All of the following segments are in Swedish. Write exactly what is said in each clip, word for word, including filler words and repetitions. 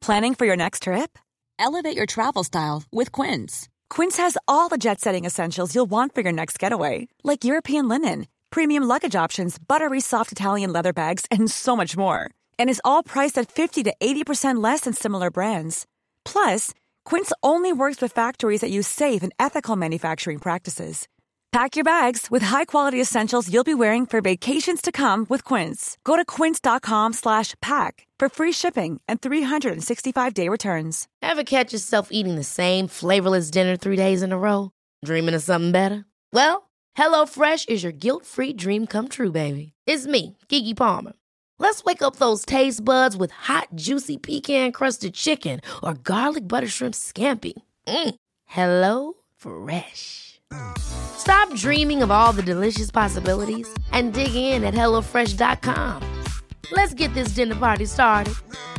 Planning for your next trip? Elevate your travel style with Quince. Quince has all the jet-setting essentials you'll want for your next getaway, like European linen, premium luggage options, buttery soft Italian leather bags, and so much more. And is all priced at fifty to eighty percent less than similar brands. Plus, Quince only works with factories that use safe and ethical manufacturing practices. Pack your bags with high-quality essentials you'll be wearing for vacations to come with Quince. Go to quince.com slash pack for free shipping and three sixty-five day returns. Ever catch yourself eating the same flavorless dinner three days in a row? Dreaming of something better? Well, HelloFresh is your guilt-free dream come true, baby. It's me, Keke Palmer. Let's wake up those taste buds with hot, juicy pecan-crusted chicken or garlic butter shrimp scampi. Mm. Hello Fresh. Stop dreaming of all the delicious possibilities and dig in at hello fresh dot com. Let's get this dinner party started.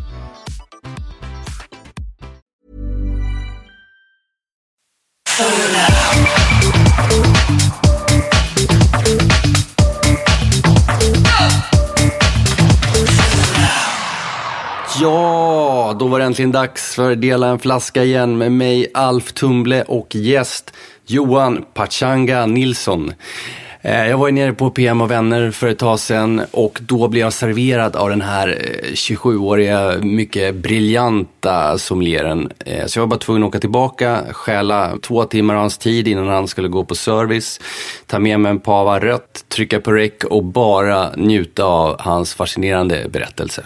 Ja, då var det äntligen dags för Dela en flaska igen med mig, Alf Tumble, och gäst Johan Pachanga Nilsson. Jag var nere på P M och vänner för ett tag sedan och då blev jag serverad av den här tjugosjuåriga, mycket briljanta sommelieren. Så jag var bara tvungen att åka tillbaka, stjäla två timmar av hans tid innan han skulle gå på service, ta med mig en pava rött, trycka på rec och bara njuta av hans fascinerande berättelse.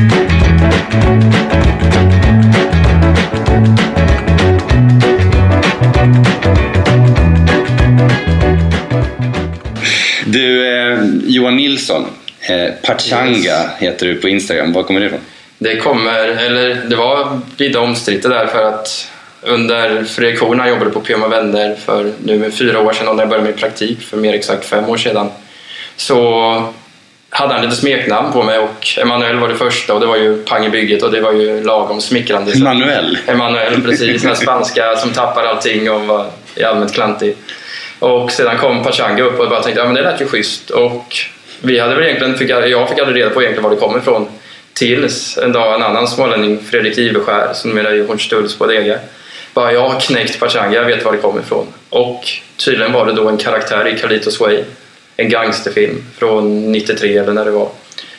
Du, eh, Johan Nilsson, eh, Pachanga heter du på Instagram. Var kommer det ifrån? Det kommer, eller det var lite omstritt där för att under Fredrik Horn jobbade på P M och vänner för nu fyra år sedan och när jag började med praktik för mer exakt fem år sedan, så hade han lite smeknamn på mig och Emanuel var det första och det var ju pang i bygget och det var ju lagom smickrande. Emanuel? Emanuel, precis. Den spanska som tappar allting och var i allmänt klantig. Och sedan kom Pachanga upp och bara tänkte, ja men det lät ju schysst. Och vi hade väl egentligen, fick, jag fick aldrig reda på egentligen var det kommer ifrån. Tills en dag en annan smålänning, Fredrik Iveskär, som är ju Hornstulls på Dega, bara, jag har knäckt Pachanga, jag vet var det kommer ifrån. Och tydligen var det då en karaktär i Carlitos Way, en gangsterfilm från nittiotre eller när det var.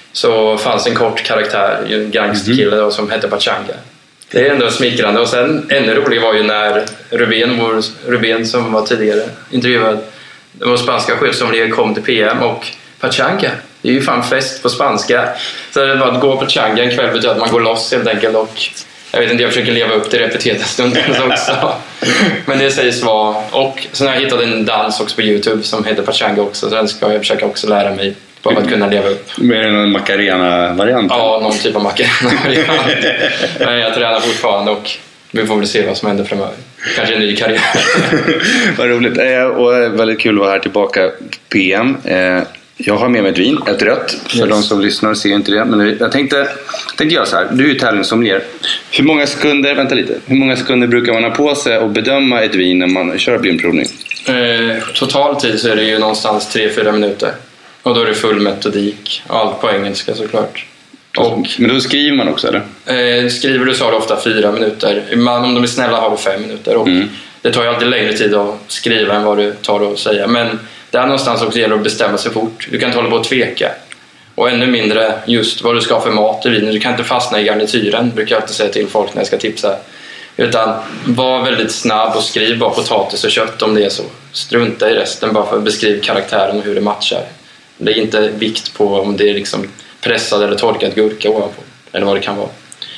Så fanns en kort karaktär, en gangsterkille då, som hette Pachanga. Det är ändå smickrande. Och sen ännu roligare var ju när Rubén, vår Rubén som var tidigare intervjuad, vår spanska chefsommelier, kom till P M och Pachanga, det är ju fan fest på spanska. Så det var att gå Pachanga en kväll betyder att man går loss helt enkelt. Och jag vet inte, jag försöker leva upp till repetitastunden också. Men det sägs vara. Och sen har jag hittat en dans också på YouTube som heter Pachanga också, så den ska jag försöka också lära mig för att kunna leva upp. Är det någon Macarena-variant? Ja, någon typ av Macarena-variant. Men jag tränar fortfarande och vi får väl se vad som händer framöver. Kanske en ny karriär. Vad roligt. Och väldigt kul att vara här tillbaka på P M. Jag har med mig ett vin, ett rött. För yes. De som lyssnar ser inte det. Men jag tänkte, tänkte göra så här. Du är ju tävlingssommelier. Hur många sekunder, vänta lite. Hur många sekunder brukar man ha på sig och bedöma ett vin när man kör blindprovning? Eh, total tid så är det ju någonstans tre fyra minuter. Och då är det full metodik. Allt på engelska såklart. Och, men då skriver man också, eller? Eh, skriver du så har du ofta fyra minuter. Man, om de är snälla har du fem minuter. Och mm. det tar ju alltid längre tid att skriva än vad det tar att säga. Men där någonstans också gäller att bestämma sig fort. Du kan inte hålla på att tveka. Och ännu mindre just vad du ska ha för mat i vinen. Du kan inte fastna i garnityren, brukar jag alltid säga till folk när jag ska tipsa. Utan var väldigt snabb och skriv bara potatis och kött om det är så. Strunta i resten bara för att beskriva karaktären och hur det matchar. Lägg inte vikt på om det är liksom pressad eller torkad gurka ovanpå, eller vad det kan vara.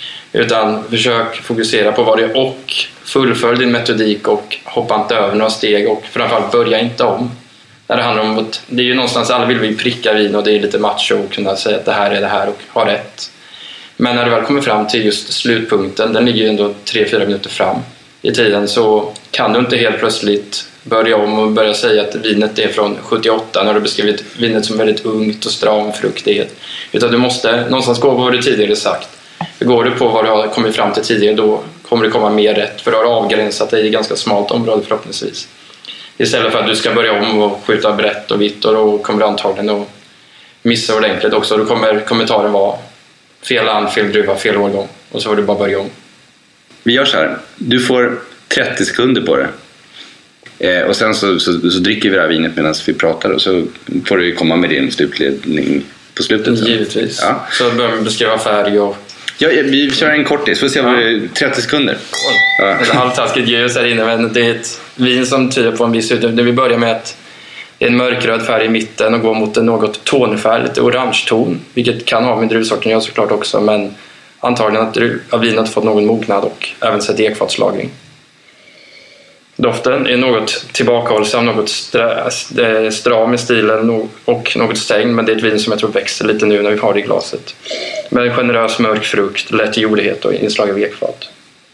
Utan försök fokusera på vad det är och fullfölj din metodik och hoppa inte över några steg och framförallt börja inte om. När det handlar om att det är ju någonstans alla vill vi pricka vin och det är lite macho och kunna säga att det här är det här och ha rätt. Men när du väl kommer fram till just slutpunkten, den ligger ju ändå tre fyra minuter fram i tiden, så kan du inte helt plötsligt börja om och börja säga att vinet är från sjuttioåtta när du beskrivit vinet som väldigt ungt och stram fruktighet. Utan du måste någonstans gå på vad du tidigare sagt. För går du på vad du har kommit fram till tidigare, då kommer det komma mer rätt, för du har avgränsat dig i ganska smalt område förhoppningsvis. Istället för att du ska börja om och skjuta brett och vitt, och då kommer du antagligen att missa ordentligt också. Då kommer kommentaren vara fel land, fel druva, fel årgång. Och så får du bara börja om. Vi gör så här. Du får trettio sekunder på det. Eh, och sen så, så, så dricker vi det här vinet medan vi pratar. Och så får du komma med din slutledning på slutet. Så. Givetvis. Ja. Så börjar vi beskriva färg och... Ja, vi kör en kortis. Får se vad det är. trettio sekunder. Ja. Det är halvtaskigt ljus här inne, men det är ett vin som tyder på en viss utveckling. Vi börjar med att det är en mörkröd färg i mitten och går mot en något tonfärg, lite orange ton. Vilket kan ha med druvsorten jag såklart också, men antagligen att, att vinet fått någon mognad och även sett ekfatslagring. Doften är något tillbakahållsam, något stram i stilen och något stängd, men det är ett vin som jag tror växer lite nu när vi har det i glaset. Med en generös mörk frukt, lätt jordighet och inslag av ekfat.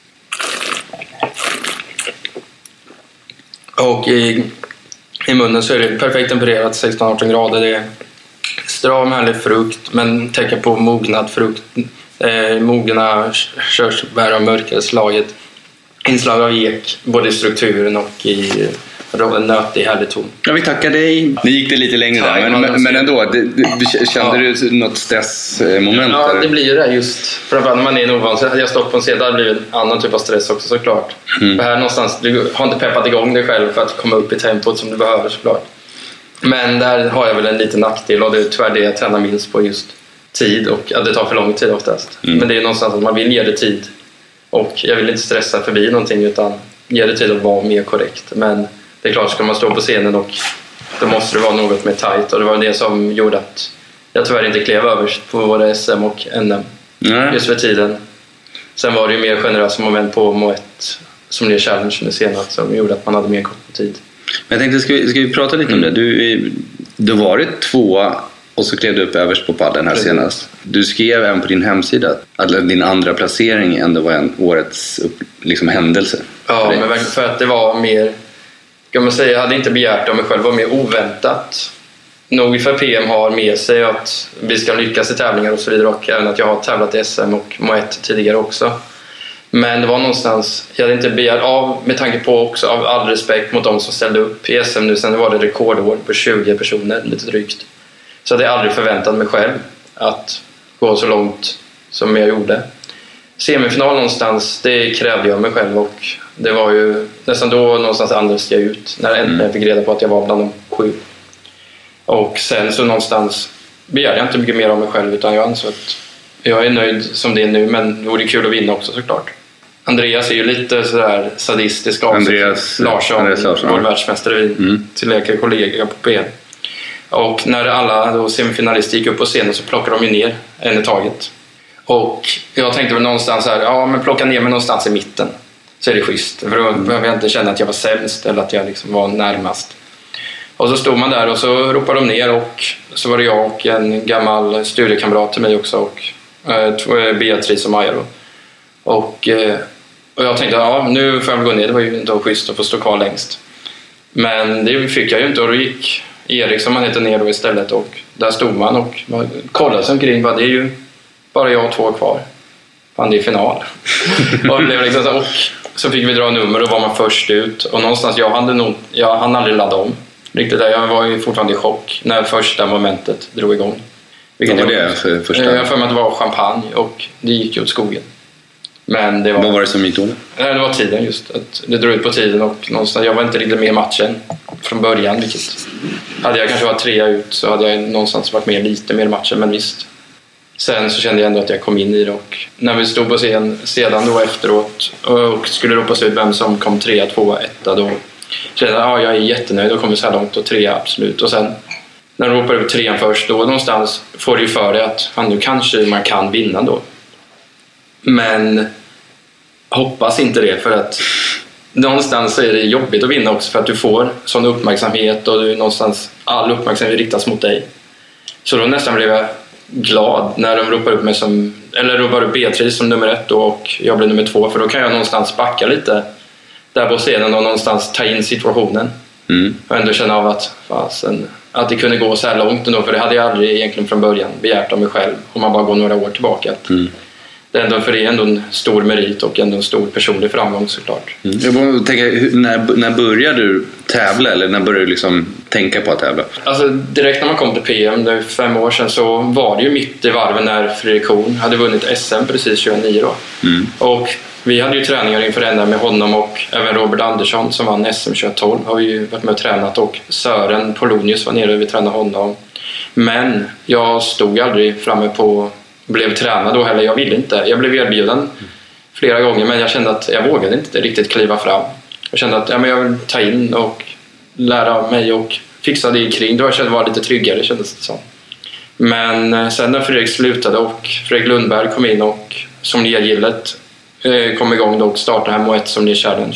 Och i, i munnen så är det perfekt tempererat, sexton arton grader. Det är stram, härlig frukt, men tecken på mognad frukt. Eh, mogna körsbär av mörkare slaget. Inslag av ek, både i strukturen och i en nötig härlig ton. Ja, vi tackar dig. Nu gick det lite längre ja, där, men, men, men ändå, det, det, kände ja. du något stressmoment? Ja, eller? Det blir ju det just. Framförallt när man är en ovan. Så hade jag stått på en scen, det hade blivit en annan typ av stress också såklart. Mm. För här någonstans, du har inte peppat igång dig själv för att komma upp i tempot som du behöver såklart. Men där har jag väl en liten nackdel och det är tyvärr det jag tänder minst på just tid och att det tar för lång tid oftast. Mm. Men det är någonstans att man vill ge det tid. Och jag vill inte stressa förbi någonting utan ge det tid att vara mer korrekt. Men det är klart, ska man stå på scenen och då måste det vara något mer tight. Och det var det som gjorde att jag tyvärr inte klev överst på både S M och N M. Nej. Just för tiden. Sen var det ju mer generösa moment på Moët som blev challenge under senare som gjorde att man hade mer kort på tid. Men jag tänkte, ska vi, ska vi prata lite mm. om det? Du, du har varit tvåa och så klev du upp överst på padden här senast. Du skrev även på din hemsida att din andra placering ändå var en årets liksom, händelse. Ja, men verkligen för att det var mer, kan man säga, jag hade inte begärt av mig själv, det var mer oväntat. Nog för P M har med sig att vi ska lyckas i tävlingar och så vidare och även att jag har tävlat i S M och Moët tidigare också. Men det var någonstans, jag hade inte begärt av med tanke på också av all respekt mot de som ställde upp i S M nu. Sen var det rekordår på tjugo personer, lite drygt. Så hade jag aldrig förväntat mig själv att gå så långt som jag gjorde. Semifinal någonstans, det krävde jag mig själv och det var ju nästan då någonstans andades jag ut när jag äntligen fick reda på att jag var bland de sju. Och sen så någonstans begärde jag inte mycket mer av mig själv utan jag ansåg att jag är nöjd som det är nu, men det vore kul att vinna också såklart. Andreas är ju lite sådär sadistisk av Andreas Larsson, Andreas Larsson, vår världsmästare, mm. till läkare kollega på P M. Och när alla då semifinalister gick upp på scenen så plockade de ju ner en i taget. Och jag tänkte väl någonstans här, ja men plocka ner mig någonstans i mitten. Så är det schysst. För då behöver jag inte känna att jag var sämst eller att jag liksom var närmast. Och så stod man där och så ropade de ner och så var det jag och en gammal studiekamrat till mig också och eh, Beatrice och Maja då. Och, eh, och jag tänkte, ja nu får jag väl gå ner, det var ju inte schysst att få stå kvar längst. Men det fick jag ju inte och då gick Erik som han heter ner då istället och där stod man och kollade sig omkring, bara, det är ju bara jag och två kvar. Fan, det är final. och, det blev liksom så, och så fick vi dra nummer och var man först ut och någonstans, jag hade nog, jag hann aldrig ladda om riktigt där, jag var ju fortfarande i chock när första momentet drog igång. Vilket var det för första? Jag för mig att det var champagne och det gick ju åt skogen. Men det var, vad var det som gick då? Det var tiden just. Att det drog ut på tiden och någonstans, jag var inte riktigt med i matchen från början. Vilket, hade jag kanske varit trea ut så hade jag någonstans varit med lite mer i matchen, men visst. Sen så kände jag ändå att jag kom in i det och när vi stod på scen sedan då efteråt och skulle ropas ut vem som kom trea, tvåa, etta då kände jag att ja, jag är jättenöjd och kommer så här långt och trea absolut. Och sen när de ropar ut trean först då någonstans får du ju för dig att fan, nu kanske man kan vinna då. Men hoppas inte det för att någonstans är det jobbigt att vinna också för att du får sån uppmärksamhet och du någonstans all uppmärksamhet riktas mot dig. Så då nästan blev jag glad när de ropar upp mig som, eller ropar upp Beatrice som nummer ett då, och jag blir nummer två, för då kan jag någonstans backa lite där på scenen och någonstans ta in situationen. Mm. Och ändå känna av att, fasen, att det kunde gå så här långt ändå, för det hade jag aldrig egentligen från början begärt av mig själv om man bara går några år tillbaka. Mm. det är ändå, för det är ändå en stor merit och ändå en stor personlig framgång såklart. Mm. Jag bara tänker, när, när började du tävla eller när började du liksom tänka på att tävla? Alltså direkt när man kom till P M, det fem år sedan, så var det ju mitt i varven när Fredrik Horn hade vunnit S M precis tjugonio då. Mm. Och vi hade ju träningar inför den där med honom och även Robert Andersson som vann S M tjugoett tolv har ju varit med och tränat, och Sören Polonius var nere och vi tränade honom. Men jag stod aldrig framme på, blev tränad då heller, jag ville inte. Jag blev erbjuden flera gånger men jag kände att jag vågade inte riktigt kliva fram. Jag kände att ja, men jag vill ta in och lära mig och fixa det kring. Då jag kände att det var lite tryggare, kändes det som. Men sen när Fredrik slutade och Fredrik Lundberg kom in och sommeliergillet kom igång då och startade här M O ett Sommelier Challenge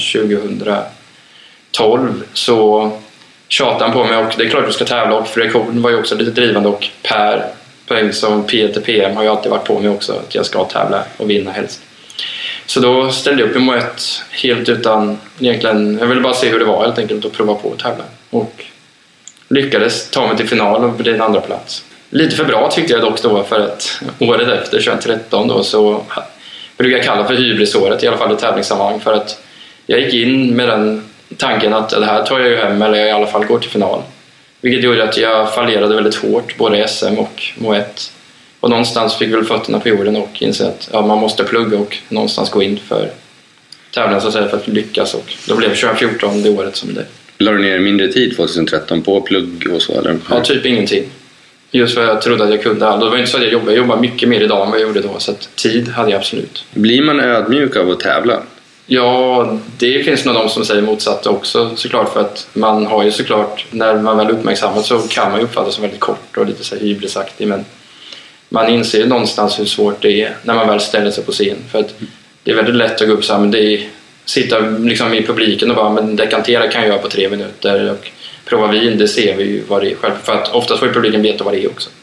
tjugohundratolv, så tjatade han på mig och det är klart att du ska tävla, och Fredrik Horn var ju också lite drivande, och Per Poäng som P T P M har ju alltid varit på mig också att jag ska tävla och vinna helst. Så då ställde jag upp i M O ett helt utan egentligen, jag ville bara se hur det var helt enkelt och prova på att tävla, och lyckades ta mig till final och bli en andra plats. Lite för bra tyckte jag dock då, för att året efter tjugohundratretton då så brukar jag kalla för hybrisåret, i alla fall i tävlingssammanhang, för att jag gick in med den tanken att det här tar jag ju hem, eller jag i alla fall går till final. Vilket gjorde att jag fallerade väldigt hårt både i S M och M O ett. Och någonstans fick väl fötterna på jorden och inse att ja, man måste plugga och någonstans gå in för tävlingen så att säga, för att lyckas. Och då blev tjugohundrafjorton det året som det. Lade du ner mindre tid tjugohundratretton på plugg och så? Eller? Ja, typ ingenting. Just för jag trodde att jag kunde allt. Det var inte så att jag jobbade. Jag jobbade mycket mer idag än vad jag gjorde då. Så att tid hade jag absolut. Blir man ödmjuk av att tävla? Ja, det finns nog de som säger motsatt också såklart. För att man har ju såklart, när man väl uppmärksammat så kan man ju uppfatta som väldigt kort och lite så här hybrisaktig. Men man inser någonstans hur svårt det är när man väl ställer sig på scen. För att det är väldigt lätt att gå upp så här, men det är, sitta liksom i publiken och bara, men dekantera kan jag göra på tre minuter. Och prova vin, det ser vi ju vad det är själv. För att oftast får ju publiken veta vad det är också.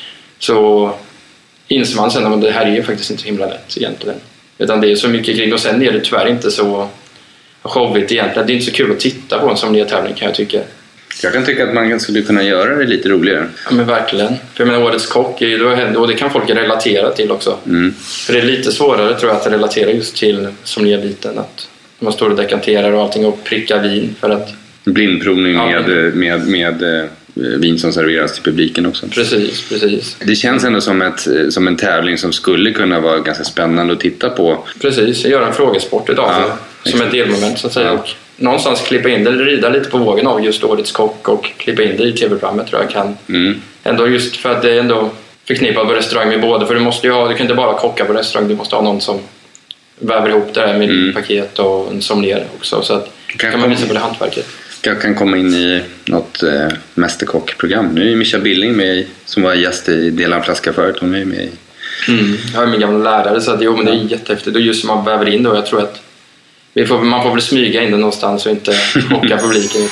Så inser man sen att det här är ju faktiskt inte så himla lätt egentligen. Utan det är så mycket kring, och sen är det tyvärr inte så showigt egentligen. Det är inte så kul att titta på en som nya tävling kan jag tycka. Jag kan tycka att man skulle kunna göra det lite roligare. Ja men verkligen. För jag menar, årets kock är ju, och det kan folk relatera till också. Mm. För det är lite svårare tror jag att relatera just till sommelier-biten. Att man står och dekanterar och allting och prickar vin för att... Blindprovning ja, med, med, med, med vin som serveras till publiken också. Precis, precis. Det känns ändå som, ett, som en tävling som skulle kunna vara ganska spännande att titta på. Precis, göra en frågesport idag ja, som ett delmoment så att säga. Ja. Och någonstans klippa in det, rida lite på vågen av just årets kock och klippa in det i tv-programmet tror jag kan. Mm. Ändå just för att det är ändå förknippat på restaurang med båda. För du måste ju ha, du kan inte bara kocka på restaurang, du måste ha någon som väver ihop det där med mm. paket och en sommelier också. Så att kan, kan man visa på det hantverket. Jag kan komma in i något eh, mästerkockprogram. Nu är Mischa Billing med, som var gäst i Dela en flaska förut. Hon är med i... Mm. Jag är min gamla lärare så att, jo, men det är jättehäftigt. Och just som man väver in då, jag tror att vi får, man får väl smyga in det någonstans och inte chocka publiken.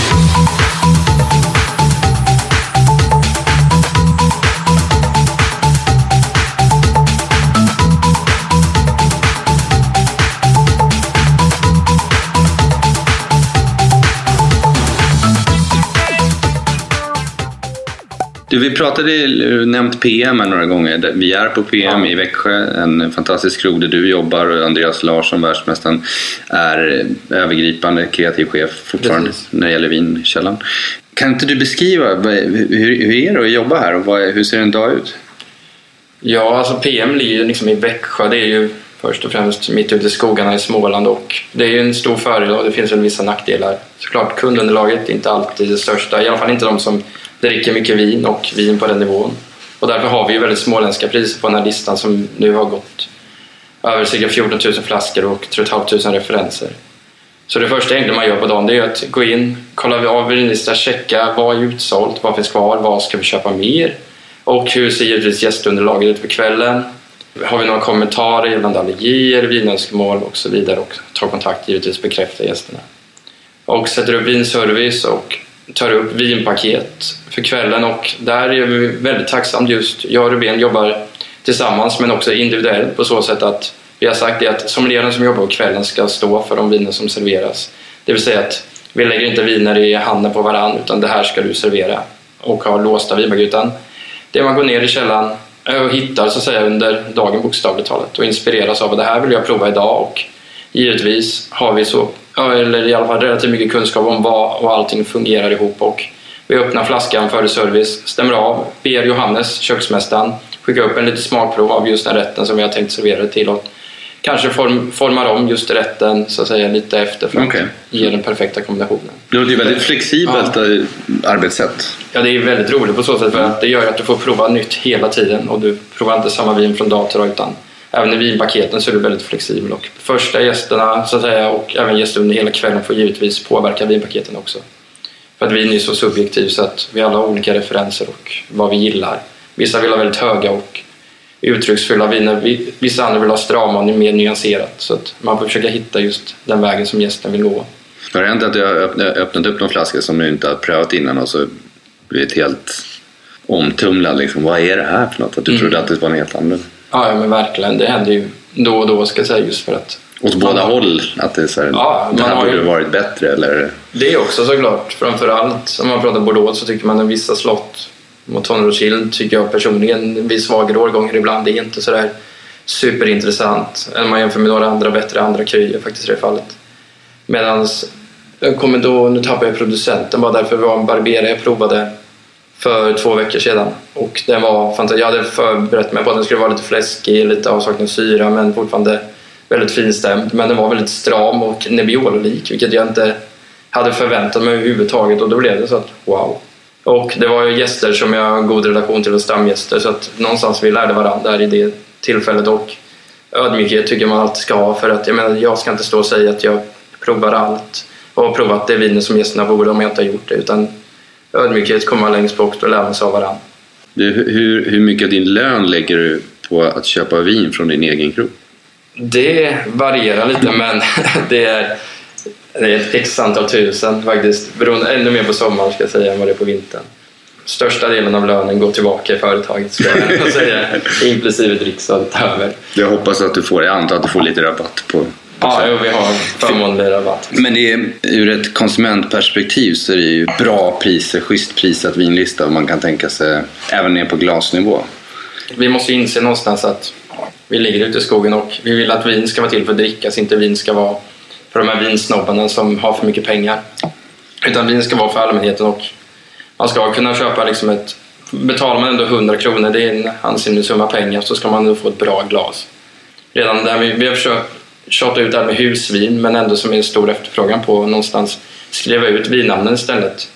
Du, vi pratade, nämnt P M några gånger. Vi är på P M ja. i Växjö, en fantastisk krog där du jobbar, och Andreas Larsson, världsmästaren, är övergripande kreativ chef fortfarande Precis. när det gäller vinkällan. Kan inte du beskriva hur, hur är det att jobba här och vad, hur ser en dag ut? Ja, alltså P M ligger liksom i Växjö. Det är ju först och främst mitt ute i skogarna i Småland, och det är ju en stor fördel och det finns väl vissa nackdelar. Såklart kundunderlaget är inte alltid det största, i alla fall inte de som dricker mycket vin och vin på den nivån. Och därför har vi ju väldigt småländska priser på den här listan som nu har gått över cirka fjorton tusen flaskor och tre tusen femhundra referenser. Så det första egentligen man gör på dagen det är att gå in, kolla av vinlistan, checka vad är utsålt, vad finns kvar, vad ska vi köpa mer och hur ser givetvis gästunderlaget ut för kvällen. Har vi några kommentarer gällande allergier, vinönskemål och så vidare, och ta kontakt givetvis, bekräfta gästerna. Och sätter upp vinservice och tar upp vinpaket för kvällen, och där är vi väldigt tacksamt just. Jag och Ruben jobbar tillsammans men också individuellt på så sätt att vi har sagt det att sommelieren som jobbar på kvällen ska stå för de viner som serveras. Det vill säga att vi lägger inte viner i handen på varann, utan det här ska du servera och ha låsta vinbag, utan det man går ner i källan, och hittar så att säga under dagen bokstavligt talat och inspireras av att det här vill jag prova idag, och givetvis har vi så, eller i alla fall relativt mycket kunskap om vad och allting fungerar ihop, och vi öppnar flaskan före service, stämmer av, ber Johannes, köksmästaren, skicka upp en liten smakprov av just den rätten som vi har tänkt servera till, och kanske form, formar om just rätten så att säga lite efter för okay. att ge den perfekta kombinationen. Det är väldigt flexibelt ja. arbetssätt. Ja, det är väldigt roligt på så sätt för att det gör att du får prova nytt hela tiden, och du provar inte samma vin från dag till dag, utan även i vinpaketen så är du väldigt flexibel, och första gästerna så att säga och även gäster under hela kvällen får givetvis påverka vinpaketen också. För att vin är så subjektiv så att vi alla har olika referenser och vad vi gillar. Vissa vill ha väldigt höga och uttrycksfulla viner, vissa andra vill ha strama och mer nyanserat, så att man får försöka hitta just den vägen som gästen vill gå. Har det hänt att jag har öppnat upp någon flaska som du inte har prövat innan och så blivit helt omtumlad liksom? Vad är det här för något? Att du mm. trodde att det var en helt annan? Ja, men verkligen. Det händer ju då och då ska jag säga, just för att åt båda håll, att det är så här, ja, det här borde ju varit bättre eller? Det är också såklart, framförallt om man pratar Bordeaux så tycker man att vissa slott mot Tonrothschild tycker jag personligen vid svagare årgångar ibland är inte så där superintressant än man jämför med några andra bättre andra kryer faktiskt i det fallet. Medans jag kommer då, nu tappar jag producenten, bara därför var en Barbera jag provade för två veckor sedan, och den var fantastisk. Jag hade förberett mig på att den skulle vara lite fläskig, lite avsaknad syra, men fortfarande väldigt finstämd, men den var väldigt stram och Nebbiolo-lik, vilket jag inte hade förväntat mig överhuvudtaget, och då blev det så att wow. Och det var ju gäster som jag har en god relation till och stamgäster, så att någonstans vi lärde varandra där i det tillfället, och ödmjukhet tycker man alltid ska ha, för att jag menar, jag ska inte stå och säga att jag provar allt och har provat det viner som gästerna borde om jag inte har gjort det, utan ödmjukhet kommer man längst bort och lär sig av varandra. Du, hur, hur mycket av din lön lägger du på att köpa vin från din egen krog? Det varierar lite, men det är, det är ett x antal tusen faktiskt, beroende ännu mer på sommaren ska jag säga än vad det är på vintern. Största delen av lönen går tillbaka i företaget ska jag säga, inklusive dricks och allt över. Jag hoppas att du får, jag antar att du får lite rabatt på. Ja, jo, vi har förmånlig rabatt. Men det är, ur ett konsumentperspektiv så är det ju bra priser, schysst prisat vinlista, och man kan tänka sig även ner på glasnivå. Vi måste inse någonstans att vi ligger ute i skogen och vi vill att vin ska vara till för att drickas, inte vin ska vara för de här vinsnobbarna som har för mycket pengar. Utan vin ska vara för allmänheten, och man ska kunna köpa liksom ett, betalar man ändå hundra kronor, det är en ansenlig summa pengar, så ska man ändå få ett bra glas. Redan där vi, vi har försökt tjata ut det här med husvin, men ändå som är en stor efterfrågan på någonstans skriva ut vinnamnen istället.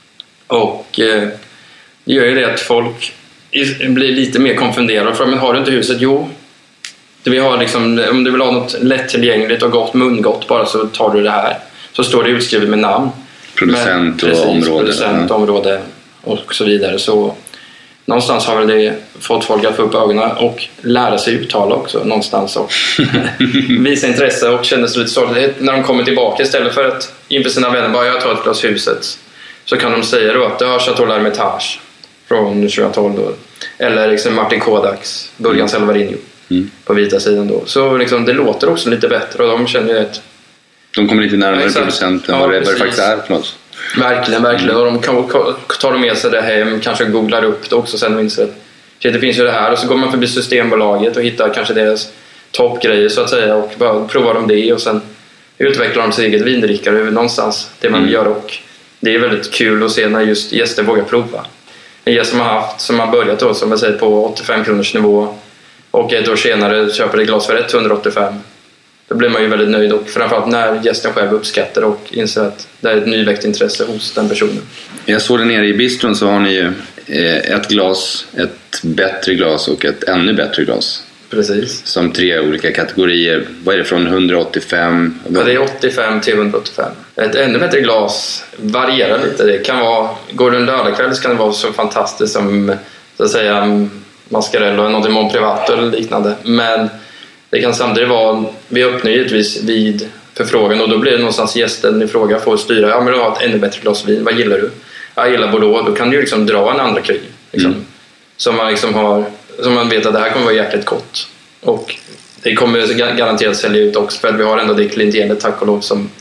Och eh, det gör ju det att folk blir lite mer konfunderade, för men har du inte huset? Jo, vi har liksom, om du vill ha något lättillgängligt och gott, mungott bara, så tar du det här. Så står det utskrivet med namn. Producent men, och precis, område. Producent, ja. område och så vidare. Så någonstans har väl det fått folk att få upp ögonen och lära sig uttala också någonstans, och visa intresse och känna sig lite stolthet när de kommer tillbaka, istället för att inför sina vänner bara jag tar ett glas huset, så kan de säga då att det har Chateau l'Hermitage från tjugohundratolv då, eller liksom Martin Kodaks Burgans mm. Alvarinho mm. på vita sidan då, så liksom det låter också lite bättre, och de känner ju att de kommer lite närmare producenten, ja, vad det faktiskt är för något. Verkligen, verkligen. Och de kan ta de med sig det hem, kanske googlar upp det också sen och inser att det finns ju det här, och så går man förbi Systembolaget och hittar kanske deras toppgrejer så att säga, och bara provar de det, och sen utvecklar de sitt eget vindrickare någonstans, det man mm. gör, och det är väldigt kul att se när just gäster vågar prova. En gäst som har haft, som har börjat då, som jag säger, på åttiofem kronors nivå, och ett år senare köper ett glas för etthundraåttiofem. Då blir man ju väldigt nöjd, och framförallt när gästen själv uppskattar och inser att det är ett nyväckt intresse hos den personen. Jag såg det nere i bistron, så har ni ju ett glas, ett bättre glas och ett ännu bättre glas. Precis. Som tre olika kategorier. Vad är det från hundraåttiofem? Ja, det är åttiofem till hundraåttiofem. Ett ännu bättre glas varierar lite. Det kan vara, går det en lördagkväll så kan det vara så fantastiskt som så att säga Mascarello eller något i Mon Privato eller liknande. Men det kan samtidigt vara, vi öppnar givetvis vid förfrågan, och då blir det någonstans gästen i fråga får styra, ja men du har ett ännu bättre glas vin, vad gillar du? Jag gillar Bordeaux, då kan du liksom dra en andra kry liksom, mm. som man liksom har, som man vet att det här kommer vara jäkligt gott, och det kommer garanterat sälja ut också, för att vi har ändå det klientelet tack och lov som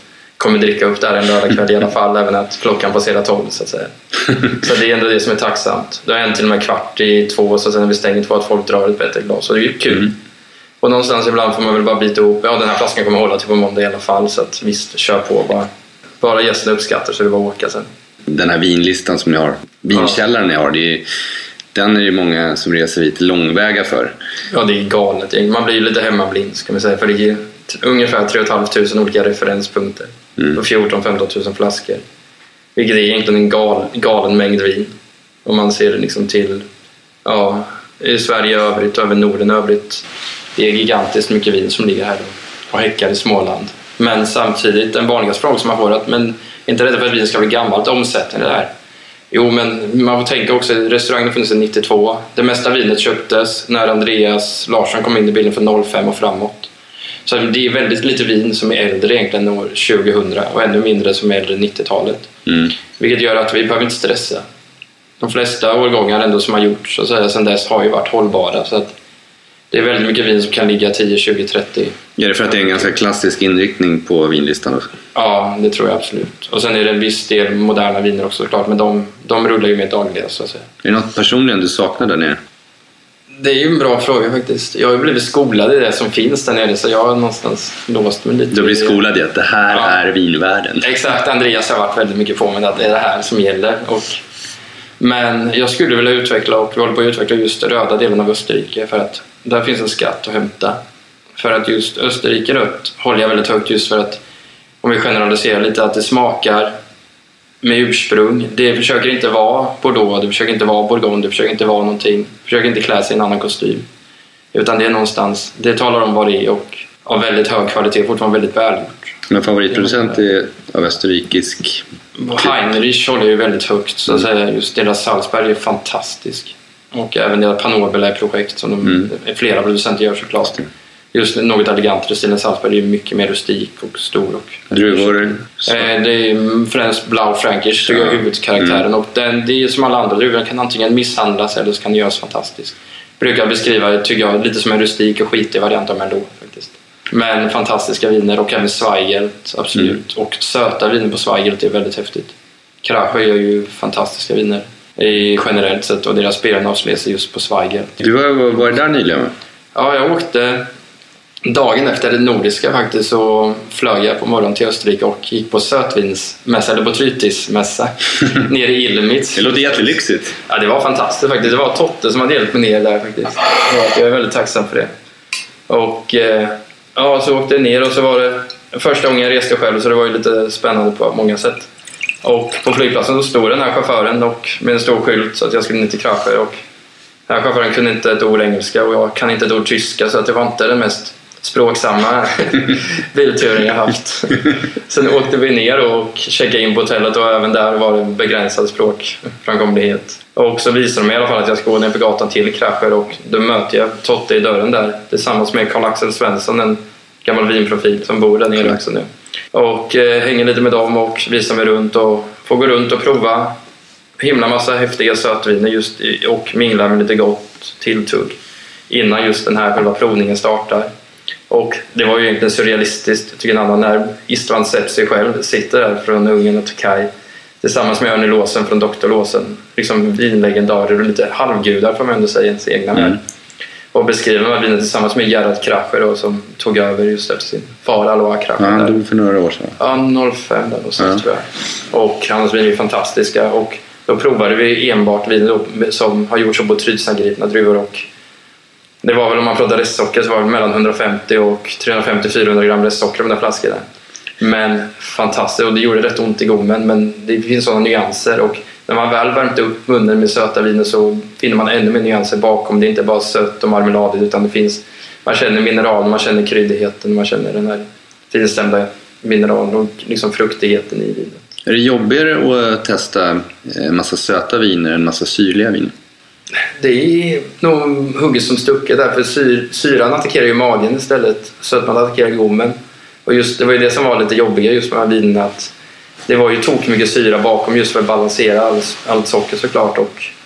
kommer dricka upp där en lördagkväll i alla fall, även att klockan passerar tolv så att säga. Så det är ändå det som är tacksamt. Det har hänt till och med kvart i två, så sen när vi stänger två att folk drar ett bättre glas, så det är ju kul. Mm. Och någonstans ibland får man väl bara bita ihop, ja den här flaskan kommer hålla till på måndag i alla fall, så att visst, kör på bara. Bara gästerna uppskattar så det bara åka sen. Den här vinlistan som ni har, vinkällaren ni har, det är, den är det många som reser hit långväga för. Ja, det är galet. Man blir ju lite hemmablind ska man säga, för det är ungefär tre tusen femhundra olika referenspunkter mm. och fjorton till femton tusen flaskor. Vilket är egentligen en gal, galen mängd vin. Om man ser det liksom till ja, i Sverige i övrigt och även Norden i övrigt. Det är gigantiskt mycket vin som ligger här och häckar i Småland. Men samtidigt, den vanligaste frågan som man får att men inte rädd för att vin ska bli gammalt, omsättning det där. Jo, men man får tänka också, restaurangen funnits sedan nittiotvå. Det mesta vinet köptes när Andreas Larsson kom in i bilden från noll fem och framåt. Så det är väldigt lite vin som är äldre egentligen år tjugohundra och ännu mindre som är äldre nittiotalet. Mm. Vilket gör att vi behöver inte stressa. De flesta årgångar ändå som har gjorts så att säga, sedan dess har ju varit hållbara. Så att det är väldigt mycket vin som kan ligga tio, tjugo, trettio. Är det för att det är en ganska klassisk inriktning på vinlistan också? Ja, det tror jag absolut. Och sen är det en viss del moderna viner också såklart, men de, de rullar ju med dagliga så att säga. Är det något personligen du saknar där nere? Det är ju en bra fråga faktiskt. Jag har ju blivit skolad i det som finns där nere, så jag har någonstans låst mig lite. Du blir skolad i att det här ja. är vinvärlden. Exakt, Andreas har varit väldigt mycket på mig att det är det här som gäller. Och, men jag skulle vilja utveckla, och vi håller på att utveckla just röda delen av Österrike, för att där finns en skatt att hämta. För att just Österrike rött håller jag väldigt högt, just för att om vi generaliserar lite att det smakar med ursprung. Det försöker inte vara Bordeaux, det försöker inte vara Bourgogne, det försöker inte vara någonting. Det försöker inte klä sig i en annan kostym. Utan det är någonstans, det talar om vad det är och av väldigt hög kvalitet, fortfarande väldigt välgjort. Men favoritproducent är av österrikisk? Heinrich håller ju väldigt högt, så att säga. Just deras Salzberg är fantastisk. Och även deras Panobel-projekt som de, mm. flera producenter gör såklart. Just något elegantare stilen Salzberg är mycket mer rustik och stor. Och druvor? Eh, det är främst Blau Fränkisch, tycker jag, huvudkaraktären. Mm. Och den, det är som alla andra druvor, kan antingen misshandlas eller så kan det göras fantastiskt. Brukar beskriva, tycker jag, lite som en rustik och skitig variant av Merlot faktiskt. Men fantastiska viner, och även Zweigelt, absolut. Mm. Och söta viner på Zweigelt är väldigt häftigt. Kracher gör ju fantastiska viner i generellt sett, och deras Beerenauslese just på Zweigelt. Du var, var där nyligen? Ja, jag åkte dagen efter det nordiska faktiskt, så flög jag på morgonen till Österrike och gick på sötvinsmässa, eller botrytismässa nere i Ilmitz. Det låter jättelyxigt. Ja, det var fantastiskt faktiskt. Det var Totte som hade hjälpt mig ner där faktiskt. Jag är väldigt tacksam för det. Och ja, så åkte jag ner, och så var det första gången jag reste själv, så det var ju lite spännande på många sätt. Och på flygplatsen så stod den här chauffören och med en stor skylt så att jag skulle ner till Kracher, och den här chauffören kunde inte ett ord engelska och jag kan inte ett ord tyska, så att det var inte den mest språksamma bilturen jag haft. Sen åkte vi ner och checkade in på hotellet, och även där var det begränsad språkframkomlighet. Och så visade de mig i alla fall att jag ska gå ner på gatan till Kracher, och då möter jag Totte i dörren där tillsammans med Karl-Axel Svensson, en gammal vinprofil som bor där nere också nu. Och eh, hänger lite med dem och visar mig runt och får gå runt och prova himla massa häftiga sötviner just i, och mingla med lite gott tilltugg innan just den här själva provningen startar. Och det var ju egentligen surrealistiskt, jag tycker en annan, när Istvan Sepp sig själv sitter där från Ungern och Tokaj tillsammans med Örne Låsen från doktor Låsen, liksom vinlegendarer och lite halvgudar får man ändå säga, ens egna här. Mm. Och beskriver man vinen tillsammans med Gerhard Kracher då, som tog över just efter sin far Alois Kracher. Ja, han dog för några år sedan. Ja, noll fem där och så, ja. Tror jag. Och hans viner är fantastiska, och då provade vi enbart viner som har gjorts av botrytsangripna druvor, och det var väl, om man pratar restsocker, så var det mellan hundrafemtio och trehundrafemtio till fyrahundra gram restsocker på den där flaskan där. Men fantastiskt, och det gjorde rätt ont i gommen, men det finns sådana nyanser, och när man väl värmt upp munnen med söta viner så finner man ännu mer nyanser bakom. Det är inte bara sött och marmeladigt, utan det finns, man känner mineralen, man känner kryddigheten, man känner den här finstämda mineralen och liksom fruktigheten i vinet. Är det jobbigare att testa en massa söta viner än en massa syrliga viner? Det är nog hugget som stucket där, för syr, syran attackerar ju magen istället, sötman attackerar gommen. Och just, det var ju det som var lite jobbiga just med de här vinerna, att det var ju tok mycket syra bakom just för att balansera all, allt socker såklart, och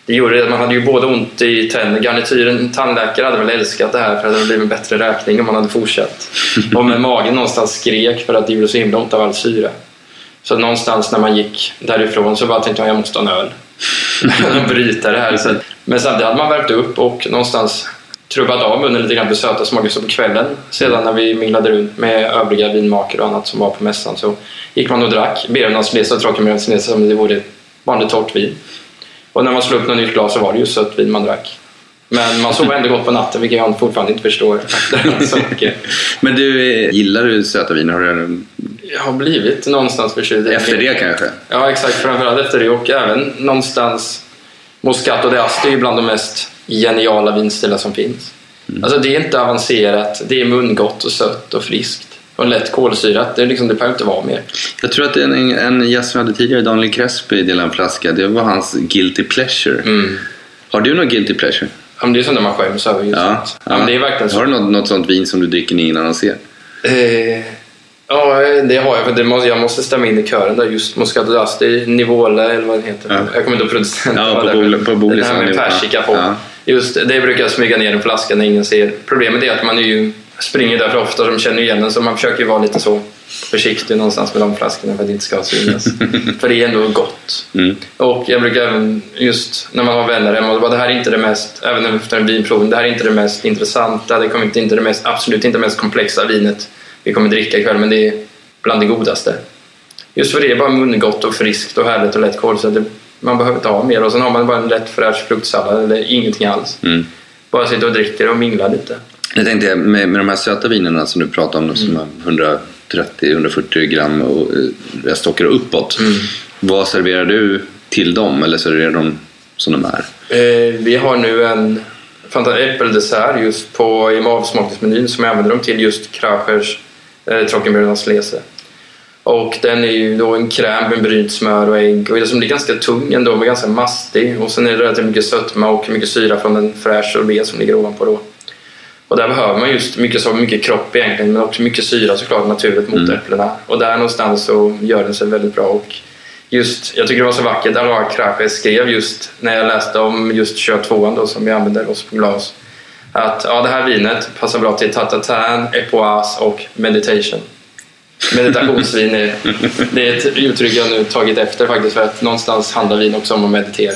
det gjorde det. Man hade ju både ont i tänder. Garnityren, tandläkare hade väl älskat det här för att det hade blivit en bättre räkning om man hade fortsatt. Och med magen någonstans skrek för att det gjorde så himla ont av all syra. Så någonstans när man gick därifrån så bara tänkte jag, jag måste ha en öl. Bryta det här. Så, men samtidigt hade man värpt upp och någonstans trubbat av munnen lite grann på söta smaker. Så på kvällen, sedan när vi minglade runt med övriga vinmakare och annat som var på mässan, så gick man och drack Bernas Lesa och Trockenbernas Lesa som det vore vanligt torrt vin. Och när man slog upp något nytt glas så var det ju sött vin man drack. Men man sov ändå gott på natten, vilket jag fortfarande inte förstår. Men du, gillar du söta viner? Har du... Jag har blivit någonstans förkyld. Efter det kanske? Ja, exakt. Framförallt efter det. Och även någonstans Moscato d'Asti är ju bland de mest geniala vinstilar som finns. Mm. Alltså det är inte avancerat. Det är mungott och sött och friskt. Och lätt kolsyrat. Det, är liksom, det behöver inte vara mer. Jag tror att en, en gäst som hade tidigare, Daniel Crespi, delade en flaska. Det var hans guilty pleasure. Mm. Har du någon guilty pleasure? Ja, men det är sånt där man skäms över just ja, ja, men det är verkligen så. Har du något, något sånt vin som du dricker innan han ser? Eh, ja, det har jag. För det måste, jag måste stämma in i kören där. Just Moscato d'Asti, Nivole eller vad det heter. Ja. Jag kommer inte att producenten. Ja, på bol- på bol- det här med persika på. Ja. Just det brukar jag smyga ner en flaska när ingen ser. Problemet är att man är ju, springer där för ofta, de känner igen den. Så man försöker ju vara lite så försiktig någonstans med de flaskorna för att det inte ska synas. För det är ändå gott. Mm. Och jag brukar även just när man har vänner hemma, och det här är inte det mest, även efter en vinprovning, det här är inte det mest intressanta, det kommer inte, inte det mest, absolut inte det mest komplexa vinet vi kommer dricka ikväll, men det är bland det godaste. Just för det är bara mungott och friskt och härligt och lätt kol, så det, man behöver inte ha mer. Och sen har man bara en lätt fräsch fruktsallad eller ingenting alls. Mm. Bara sitta och dricka och mingla lite. Jag tänkte med, med de här söta vinerna som du pratar om, mm. som är hundratrettio till hundrafyrtio gram och reststockar uppåt. Mm. Vad serverar du till dem, eller serverar de som de är? Eh, vi har nu en fantastisk äppeldessert just på, i avsmakningsmenyn som jag använder dem till, just Krachers eh, Trockenbernas Lesa. Och den är ju då en kräm med brynt smör och ägg, och det som blir ganska tung ändå, men ganska mastig. Och sen är det relativt mycket sötma och mycket syra från en fräsch sorbet som ligger ovanpå då. Och där behöver man just mycket, så mycket kropp egentligen, men också mycket syra såklart naturligt mot mm. äpplena. Och där någonstans så gör den sig väldigt bra. Och just, jag tycker det var så vackert, där var Kracher skrev just när jag läste om just kör tvåan då, som vi använder oss på glas, att ja, det här vinet passar bra till tatatin, epoise och meditation. Meditationsvin är, det är ett uttryck jag nu tagit efter faktiskt, för att någonstans handlar vin också om att meditera.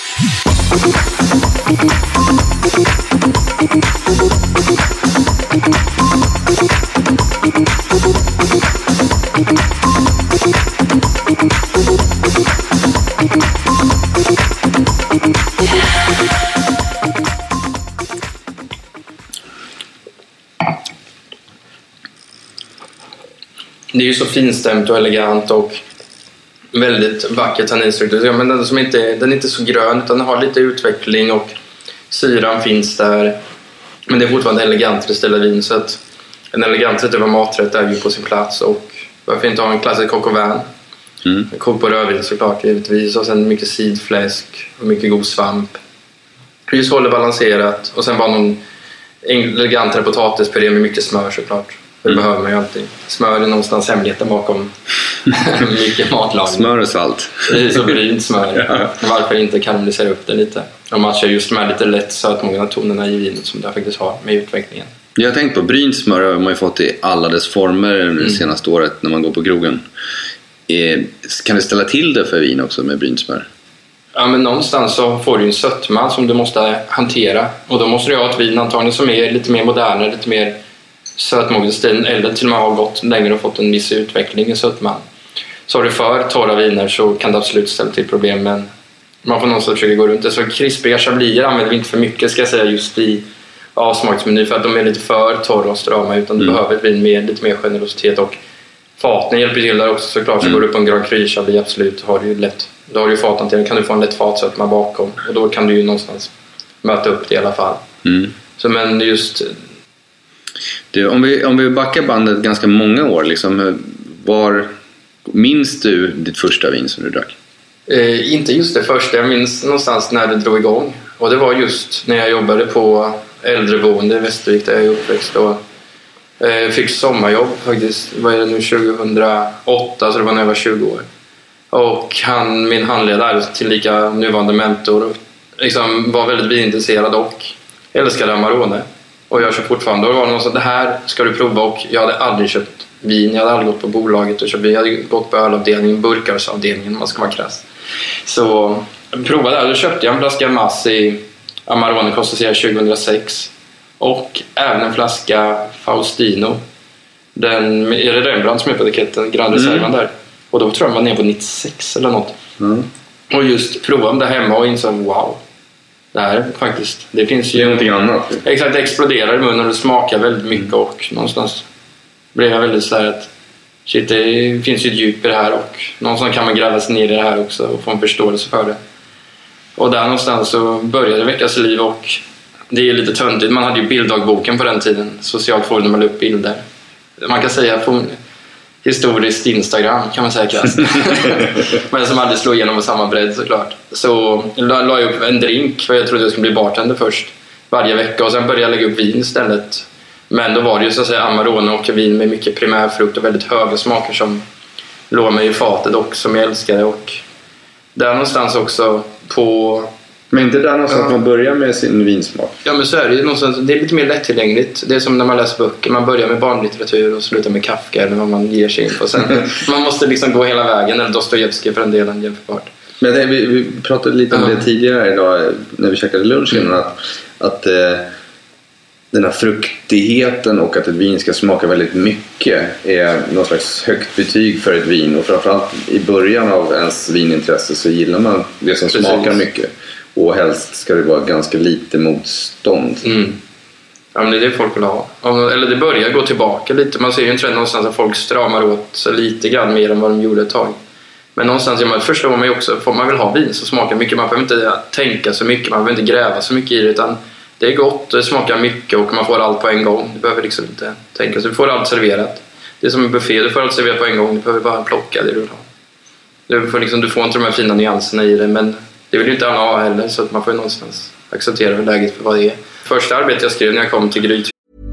Det är ju så finstämt och elegant och väldigt vacker tanninstruktur. Men den, som inte, den är inte så grön, utan den har lite utveckling och syran finns där. Men det är fortfarande elegant beställd vin, så att en elegant rätt över maträtt är ju på sin plats. Och varför inte ha en klassisk coq au vin? Mm. Kok på rödvin såklart givetvis, och sen mycket sidfläsk och mycket god svamp. Just håller balanserat, och sen bara någon elegantare potatispuré med mycket smör såklart. Det mm. behöver man ju alltid. Smör är någonstans hemligheten bakom mycket matlagning. Smör och salt. Det är så brynt smör. Ja. Varför inte karamellisera upp det lite? Och matcha just de här lite lätt sötmogna tonerna i vinet som det faktiskt har med utvecklingen. Jag har tänkt på brynt smör har man ju fått i alla dess former det mm. senaste året när man går på krogen. Kan det ställa till det för vin också med brynt smör? Ja, men någonstans så får du en sötma som du måste hantera. Och då måste du ha ett vin antagligen som är lite mer modernare, lite mer sötmogenstilen, eller till och med har gått längre och fått en viss utveckling i sötman. Så har du för torra viner så kan det absolut ställa till problem, men man får någonstans försöka gå runt det. Så krispiga chablier använder vi inte för mycket, ska jag säga, just i avsmaksmeny, för att de är lite för torra och strama, utan du mm. behöver ett vin med lite mer generositet, och faten hjälper till där också såklart. Så mm. går du upp en Grand Cru chablis, absolut, har du ju lätt, då har du ju faten till, kan du få en lätt fatsötma bakom, och då kan du ju någonstans möta upp det i alla fall. Mm. Så men just du, om vi om vi backar bandet ganska många år, liksom, var minns du ditt första vin som du drack? Eh, inte just det första, jag minns någonstans när det drog igång, och det var just när jag jobbade på äldreboende i Västervik där jag är uppväxt, och eh, fick sommarjobb faktiskt. Vad är det nu, tjugohundraåtta, så det var när jag var tjugo år. Och han, min handledare, tillika nuvarande mentor, liksom var väldigt vinintresserad och älskade Amarone. Och jag kör fortfarande. Och det var någon som, det här ska du prova. Och jag hade aldrig köpt vin. Jag hade aldrig gått på bolaget och köpt vin. Jag hade gått på ölavdelningen, burkarsavdelningen om man ska vara krass. Så jag provade där. Då köpte jag en flaska Massi Amarone, kostade tjugohundrasex. Och även en flaska Faustino. Den, är det Rembrandt som är på etiketten? Grand Reservan mm. där. Och då tror jag den var ner på nittiosex eller något. Mm. Och just provade det hemma och insåg wow. Det här faktiskt. Det finns ju... Det är någonting annat. Exakt, det exploderar i munnen och det smakar väldigt mycket. Och någonstans blev jag väldigt sådär att shit, det finns ju ett djup i det här. Och någonstans kan man gräva sig ner i det här också och få en förståelse för det. Och där någonstans så började Veckas liv. Och det är lite töntigt. Man hade ju bilddagboken på den tiden. Socialt forum där man la upp bilder. Man kan säga på historiskt Instagram kan man säga krasst. Men som aldrig slår igenom på samma bredd såklart. Så la, la jag upp en drink för jag trodde jag skulle bli bartender först varje vecka. Och sen började jag lägga upp vin istället. Men då var det ju så att säga Amarone och vin med mycket primärfrukt och väldigt höga smaker som låg mig i fatet och som jag älskade. Och där någonstans också på... Men inte där någonstans ja. Att man börjar med sin vinsmak? Ja, men så är det ju någonstans. Det är lite mer lättillgängligt. Det är som när man läser böcker. Man börjar med barnlitteratur och slutar med Kafka eller vad man ger sig in på. Sen, man måste liksom gå hela vägen. Eller Dostojevskij för en del jämförbart. Men det, vi, vi pratade lite om ja. det tidigare idag när vi käkade lunch innan. Mm. Att, att eh, den här fruktigheten och att ett vin ska smaka väldigt mycket är något slags högt betyg för ett vin. Och framförallt i början av ens vinintresse så gillar man det som Precis. smakar mycket. Och helst ska det vara ganska lite motstånd. Mm. Ja, men det är det folk vill ha. Eller det börjar gå tillbaka lite. Man ser ju en trend någonstans att folk stramar åt så lite grann mer än vad de gjorde ett tag. Men någonstans, ja, man förstår man ju också, får man vill ha vin så smakar mycket. Man behöver inte tänka så mycket, man behöver inte gräva så mycket i det. Utan det är gott, det smakar mycket och man får allt på en gång. Du behöver liksom inte tänka, så du får allt serverat. Det är som en buffé, du får allt serverat på en gång. Du behöver bara plocka det du vill ha. Du får, liksom, du får inte de här fina nyanserna i det, men det vill ju inte alla ha heller, så att man får någonstans acceptera läget för vad det är. Första arbetet jag skrev när jag kom till Gryt.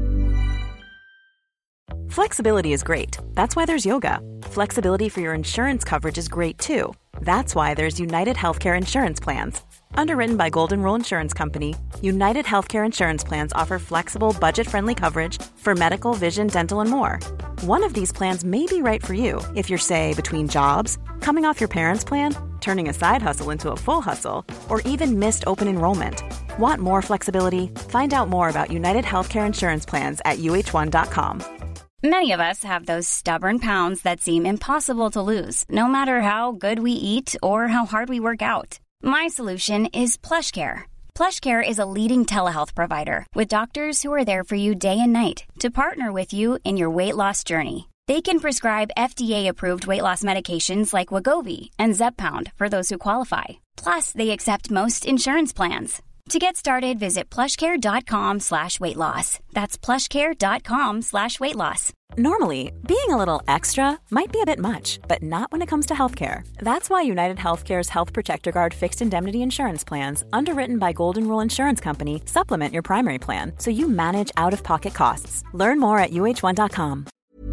Flexibility is great. That's why there's yoga. Flexibility for your insurance coverage is great too. That's why there's United Healthcare Insurance Plans. Underwritten by Golden Rule Insurance Company, United Healthcare Insurance Plans offer flexible, budget-friendly coverage for medical, vision, dental, and more. One of these plans may be right for you if you're, say, between jobs, coming off your parents' plan, turning a side hustle into a full hustle, or even missed open enrollment. Want more flexibility? Find out more about United Healthcare Insurance Plans at U H one dot com. Many of us have those stubborn pounds that seem impossible to lose, no matter how good we eat or how hard we work out. My solution is PlushCare. PlushCare is a leading telehealth provider with doctors who are there for you day and night to partner with you in your weight loss journey. They can prescribe F D A-approved weight loss medications like Wegovy and Zepbound for those who qualify. Plus, they accept most insurance plans. To get started, visit plushcare.com slash weight loss. That's plushcare.com slash weight loss. Normally, being a little extra might be a bit much, but not when it comes to healthcare. That's why United Healthcare's Health Protector Guard fixed indemnity insurance plans, underwritten by Golden Rule Insurance Company, supplement your primary plan so you manage out-of-pocket costs. Learn more at U H one dot com.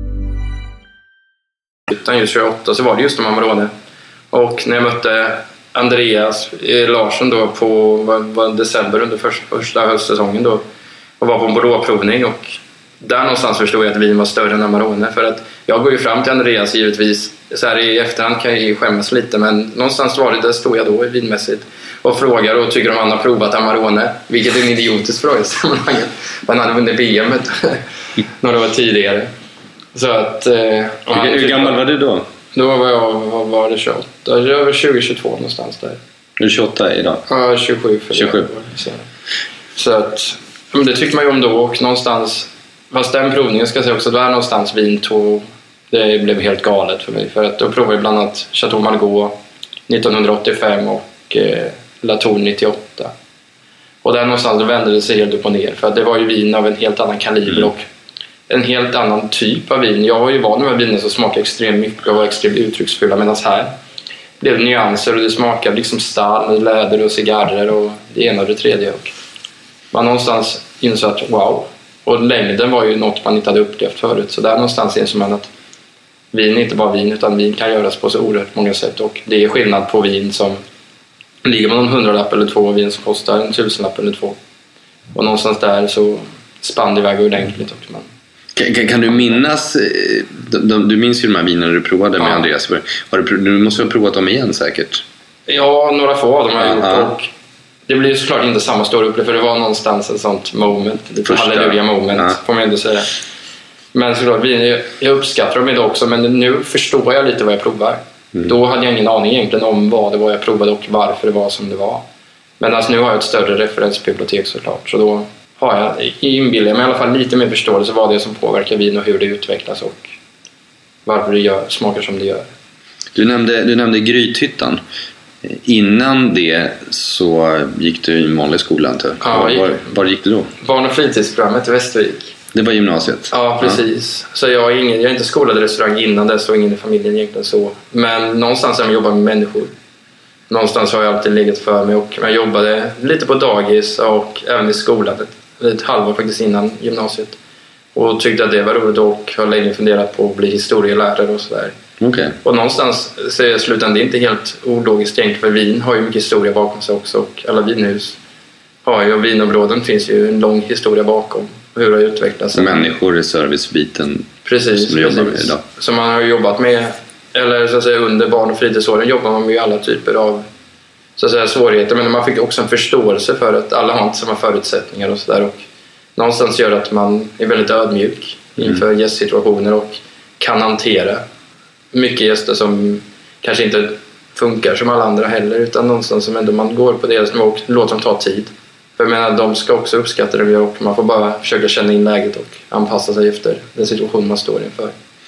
Utan just tjugoåtta så var det just om Amarone. Och när jag mötte Andreas Larsson då på var, var december under första, första höstsäsongen då och var på en Bordeaux-provning, och där någonstans förstod jag att vin var större än Amarone. För att jag går ju fram till Andreas givetvis så här i efterhand, kan jag ju skämmas lite, men någonstans var det, där stod jag då vinmässigt och frågar och tycker om han har provat Amarone, vilket är en idiotisk fråga i sammanhanget. Han hade vunnit V M några år tidigare. Så att, eh, hur, hur gammal var du då? Då var jag, vad var det, tjugoåtta? Jag var tjugo tjugotvå någonstans där. Du är tjugoåtta idag? Ja, tjugosju. För tjugosju. Så, så att, men det tyckte man ju om då, och någonstans, fast den provningen ska jag säga också, där någonstans vin tog, det blev helt galet för mig. För att då provade jag bland annat Chateau Margaux nittonhundraåttiofem och eh, Latour nittioåtta. Och där någonstans vände det sig helt upp och ner, för att det var ju vin av en helt annan kaliber mm. och en helt annan typ av vin. Jag var ju van med viner som smakar extremt mycket och var extremt uttrycksfulla, medan här blev det nyanser och det smakade liksom stall med läder och cigarrer och det ena och det tredje. Och man någonstans insåg att wow. Och längden var ju något man inte hade upplevt förut. Så där någonstans insåg man att vin är inte bara vin, utan vin kan göras på så oerhört många sätt. Och det är skillnad på vin som ligger man någon hundralapp eller två vin som kostar en tusenlapp eller två. Och någonstans där så spann det iväg ordentligt också. Kan, kan, kan du minnas, de, de, du minns ju de här vinerna du provade med ja. Andreas. Har du, du måste ha provat dem igen säkert? Ja, några få av dem har jag ja, gjort. Och det blir ju såklart inte samma stora upplevelse, för det var någonstans ett sånt moment. Ett halleluja moment, ja. Får man ändå säga. Men såklart, vin, jag uppskattar dem idag också, men nu förstår jag lite vad jag provar. Mm. Då hade jag ingen aning egentligen om vad det var jag provade och varför det var som det var. Men alltså, nu har jag ett större referensbibliotek såklart, så då har jag inbillat mig i alla fall lite mer förståelse vad det är som påverkar vin och hur det utvecklas och varför det gör, smakar som det gör. Du nämnde, du nämnde Grythyttan. Innan det så gick du i en vanlig skola, inte? Ja, var, var, var gick du då? Barn- och fritidsprogrammet i Västervik. Det var gymnasiet? Ja, precis. Ja. Så jag är, ingen, jag är inte skolad i restaurang innan dess och ingen i familjen egentligen så. Men någonstans har jag jobbat med människor. Någonstans har jag alltid legat för mig och jag jobbade lite på dagis och även i skolan ett, ett halvår faktiskt innan gymnasiet. Och tyckte att det var roligt och har länge funderat på att bli historielärare och sådär. Okay. Och någonstans så är slutändan det inte helt ologiskt egentligen, för vin har ju mycket historia bakom sig också och alla vinhus har ju, och vinområden finns ju en lång historia bakom hur det har utvecklats. Människor i servicebiten. Precis, som du jobbar med idag. Så man har jobbat med, eller så att säga under barn- och fritidsåren jobbar man med alla typer av så att säga svårigheter, men man fick också en förståelse för att alla har inte samma förutsättningar och sådär, och någonstans gör att man är väldigt ödmjuk inför mm. gästsituationer och kan hantera mycket gäster som kanske inte funkar som alla andra heller, utan någonstans som ändå man går på deras nivå och låter dem ta tid. För jag menar, de ska också uppskatta det vi gör och man får bara försöka känna in läget och anpassa sig efter den situation man står inför.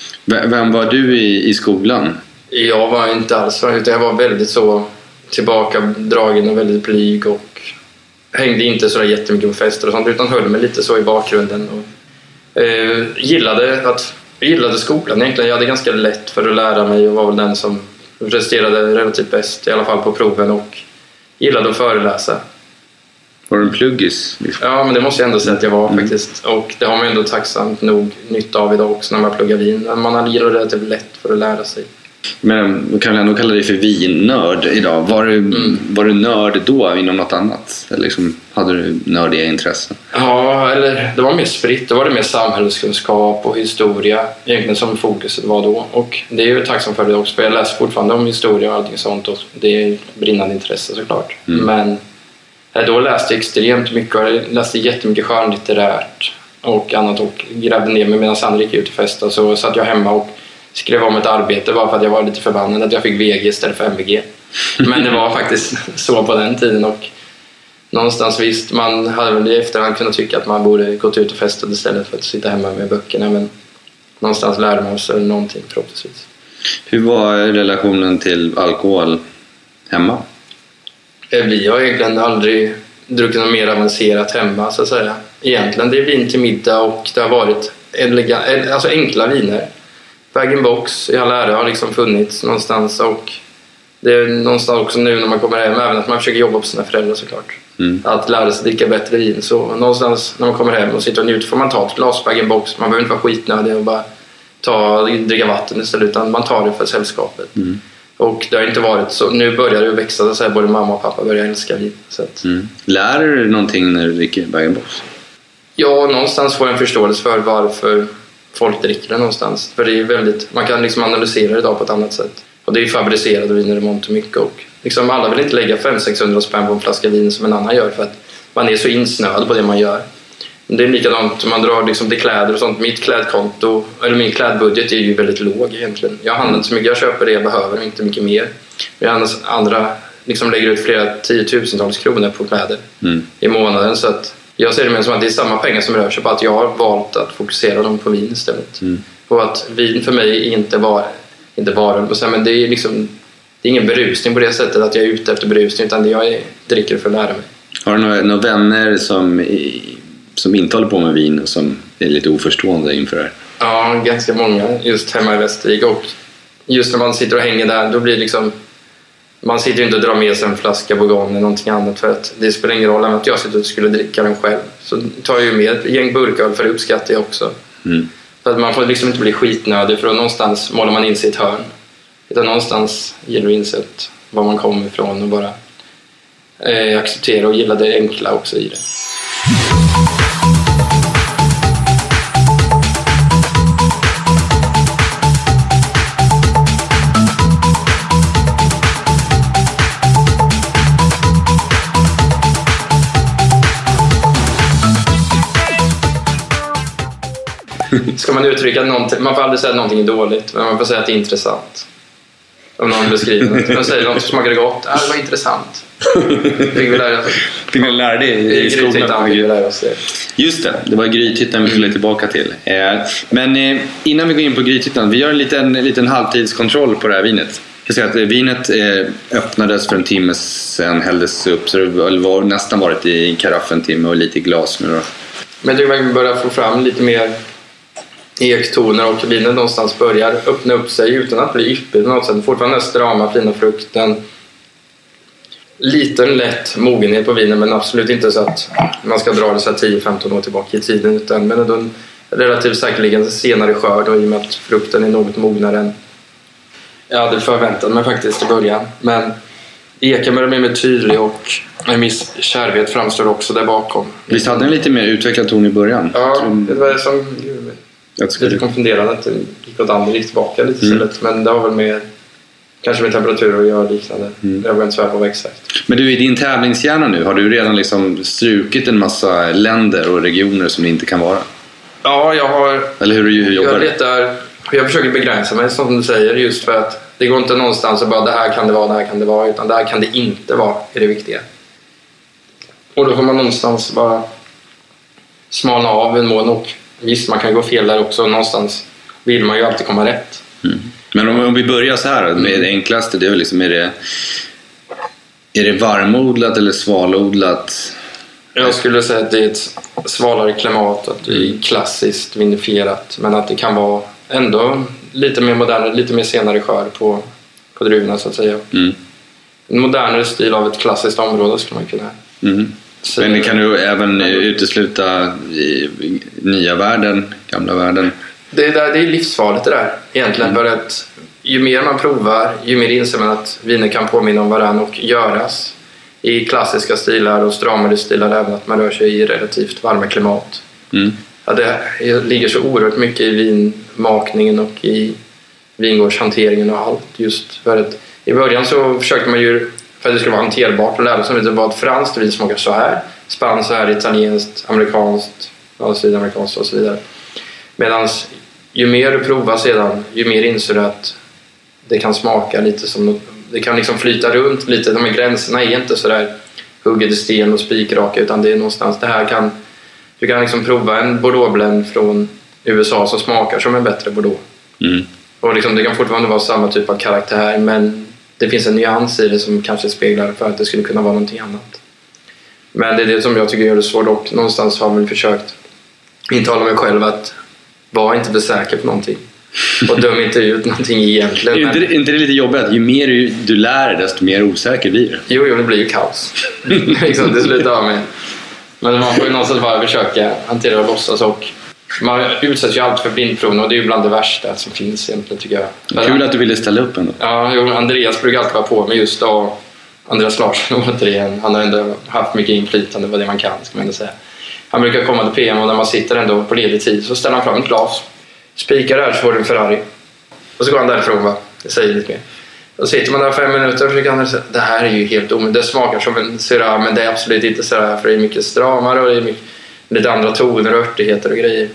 Vem var du i, i skolan? Jag var inte alls, utan jag var väldigt så tillbakadragen och väldigt blyg och hängde inte så jättemycket på fester och sånt, utan höll mig lite så i bakgrunden och eh, gillade att Jag gillade skolan egentligen. Jag hade ganska lätt för att lära mig och var väl den som presterade relativt bäst, i alla fall på proven, och gillade att föreläsa. Var du en pluggis? Liksom? Ja, men det måste jag ändå säga att jag var mm. faktiskt. Och det har man ändå tacksamt nog nytta av idag också när man pluggar vin. Man hade gillat relativt lätt för att lära sig. Men man kan ändå kalla dig för vinnörd idag. Var du, mm. var du nörd då inom något annat? Eller liksom, hade du nördiga intressen? Ja, eller det var mer spritt. Det var det mer samhällskunskap och historia egentligen som fokuset var då. Och det är ju tacksam för det också, för jag läser fortfarande om historia och allting sånt. Och det är brinnande intresse såklart. Mm. Men då läste jag extremt mycket. Jag läste jättemycket skönlitterärt och annat och grävde ner mig medan Sandra gick ut och festade. Så satt jag hemma och skrev om ett arbete bara för att jag var lite förbannad att jag fick V G istället för M V G. Men det var faktiskt så på den tiden, och någonstans visst, man hade väl i efterhand kunnat tycka att man borde gått ut och festat istället för att sitta hemma med böckerna, men någonstans lärde man sig någonting förhoppningsvis. Hur var relationen till alkohol hemma? Vi har egentligen aldrig druckit något mer avancerat hemma så att säga. Egentligen det är vin till middag och det har varit elegant, alltså enkla viner. Bag-in-box i all ära har liksom funnits någonstans, och det är någonstans också nu när man kommer hem, även att man försöker jobba på sina föräldrar såklart. Mm. Att lära sig dricka bättre vin. Så någonstans när man kommer hem och sitter och njuter får man ta ett glas bag-in-box. Man behöver inte vara skitnödig och bara ta, dricka vatten istället, utan man tar det för sällskapet. Mm. Och det har inte varit så. Nu börjar det växa så att säga, både mamma och pappa börjar älska vin. Så att... mm. Lär du någonting när du dricker bag-in-box? Ja, någonstans får jag en förståelse för varför folk dricker det någonstans. För det är väldigt, man kan liksom analysera det idag på ett annat sätt. Och det är fabricerade viner i mångt och mycket. Och liksom alla vill inte lägga fem sexhundra spänn på en flaska vin som en annan gör, för att man är så insnöad på det man gör. Det är likadant om man drar liksom till kläder och sånt. Mitt klädkonto, eller min klädbudget är ju väldigt låg egentligen. Jag handlar inte så mycket, jag köper det jag behöver, inte mycket mer. Medan andra liksom lägger ut flera tiotusentals kronor på kläder mm. i månaden. Så att jag ser det mer som att det är samma pengar som rör sig på, att jag har valt att fokusera dem på vin istället. Mm. Och att vin för mig inte var inte bara, men det är liksom, det är ingen berusning på det sättet att jag är ute efter berusning, utan det jag är, dricker för att lära mig. Har du några, några vänner som, som inte håller på med vin och som är lite oförstående inför det? Ja, ganska många just hemma i Västervik, och just när man sitter och hänger där, då blir det liksom, man sitter inte och drar med sig en flaska Bourgogne eller någonting annat, för att det spelar ingen roll att jag sitter och skulle dricka den själv. Så tar jag ju med ett gäng burköl, för det uppskattar jag också. Mm. För att man får liksom inte bli skitnödig, för då någonstans målar man in sig i ett hörn. Utan någonstans gäller det att inse var man kommer ifrån och bara eh, acceptera och gilla det enkla också i det. Ska man uttrycka någonting, man får aldrig säga att någonting är dåligt, men man får säga att det är intressant. Om någon beskriver det. Man säger något som smakar gott. Ja, det var intressant. Fick vi lära oss. Fick vi lära det i, i skolan? Just det, det var Grythyttan vi skulle tillbaka till. Men innan vi går in på Grythyttan, vi gör en liten, liten halvtidskontroll på det här vinet. Jag säga att vinet öppnades för en timme sedan, hälldes upp, så det var nästan varit i karaff en timme och lite i glas nu då. Men jag tycker att vi börjar få fram lite mer ektoner och vinet någonstans börjar öppna upp sig utan att bli yppigt på något sätt. Fortfarande strama, fina frukten. Liten lätt mogenhet på vinen, men absolut inte så att man ska dra det så tio femton år tillbaka i tiden, utan men ändå en relativt säkerligen senare skörd, och i och med att frukten är något mognare än jag hade förväntat mig faktiskt i början. Men eken börjar bli mer tydlig och en viss kärvhet framstår också där bakom. Visst hade en lite mer utvecklad ton i början? Ja, det var som lite konfunderande att det gick åt andra gick tillbaka lite mm. istället. Men det har väl med kanske med temperatur att göra liknande. Mm. Jag var inte svär på vad exakt. Men du, i din tävlingshjärna nu, har du redan liksom strukit en massa länder och regioner som det inte kan vara? Ja, jag har... Eller hur, hur jobbar jag letar, jag försöker begränsa mig som du säger, just för att det går inte någonstans att bara det här kan det vara, det här kan det vara, utan det här kan det inte vara, är det viktiga. Och då får man någonstans bara smalna av en mån, och visst, man kan gå fel där också. Någonstans vill man ju alltid komma rätt. Mm. Men om, om vi börjar så här med det enklaste, det är väl liksom, är det, är det varmodlat eller svalodlat? Jag skulle säga att det är ett svalare klimat, att det är klassiskt vinifierat, men att det kan vara ändå lite mer modernare, lite mer senare skörd på, på druvorna så att säga. Mm. En modernare stil av ett klassiskt område skulle man kunna mm. säga. Men kan du även utesluta i nya världen, gamla världen? Det är, där, det är livsfarligt det där egentligen, mm. för att ju mer man provar, ju mer inser man att viner kan påminna om varandra och göras i klassiska stilar och stramare stilar, även att man rör sig i relativt varma klimat. Mm. Ja, det ligger så oerhört mycket i vinmakningen och i vingårdshanteringen och allt, just för att i början så försökte man ju, för att det skulle vara hanterbart, och lära sig lite vad franskt vin smakar så här, spanskt så här, italienskt, amerikanskt, ja, sydamerikanskt och så vidare. Medan ju mer du provar sedan, ju mer inser du att det kan smaka lite som, det kan liksom flyta runt lite, de här gränserna är inte så där hugget i sten och spikraka, utan det är någonstans, det här kan, du kan liksom prova en Bordeaux-blend från U S A som smakar som en bättre Bordeaux. Mm. Och liksom, det kan fortfarande vara samma typ av karaktär, men det finns en nyans i det som kanske speglar för att det skulle kunna vara någonting annat. Men det är det som jag tycker gör det svårt, och någonstans har man försökt intala mig själv att var inte för säker på någonting. Och döm inte ut någonting egentligen. Är inte, men... inte det lite jobbigt att ju mer du, du lär dig, desto mer osäker blir du? Jo, jo, det blir ju kaos. liksom, det slutar av med. Men man får ju någonstans bara försöka hantera och låtsas, och man utsätts ju alltid för blindprovning, och det är ju bland det värsta som finns egentligen, tycker jag. Men, kul att du ville ställa upp ändå. Ja, jo, Andreas brukar alltid vara på mig just då. Andreas Larsson återigen, han har ändå haft mycket inflytande på det man kan, ska man ändå säga. Han brukar komma till P M, och när man sitter ändå på ledig tid så ställer han fram ett glas, spikar där, så får du en Ferrari, och så går han därifrån, va? Det säger lite mer. Då sitter man där fem minuter och försöker han säga, det här är ju helt omöjligt, det smakar som en Syrah, men det är absolut inte Syrah, för det är mycket stramare och det är mycket, lite andra toner och örtigheter och grejer.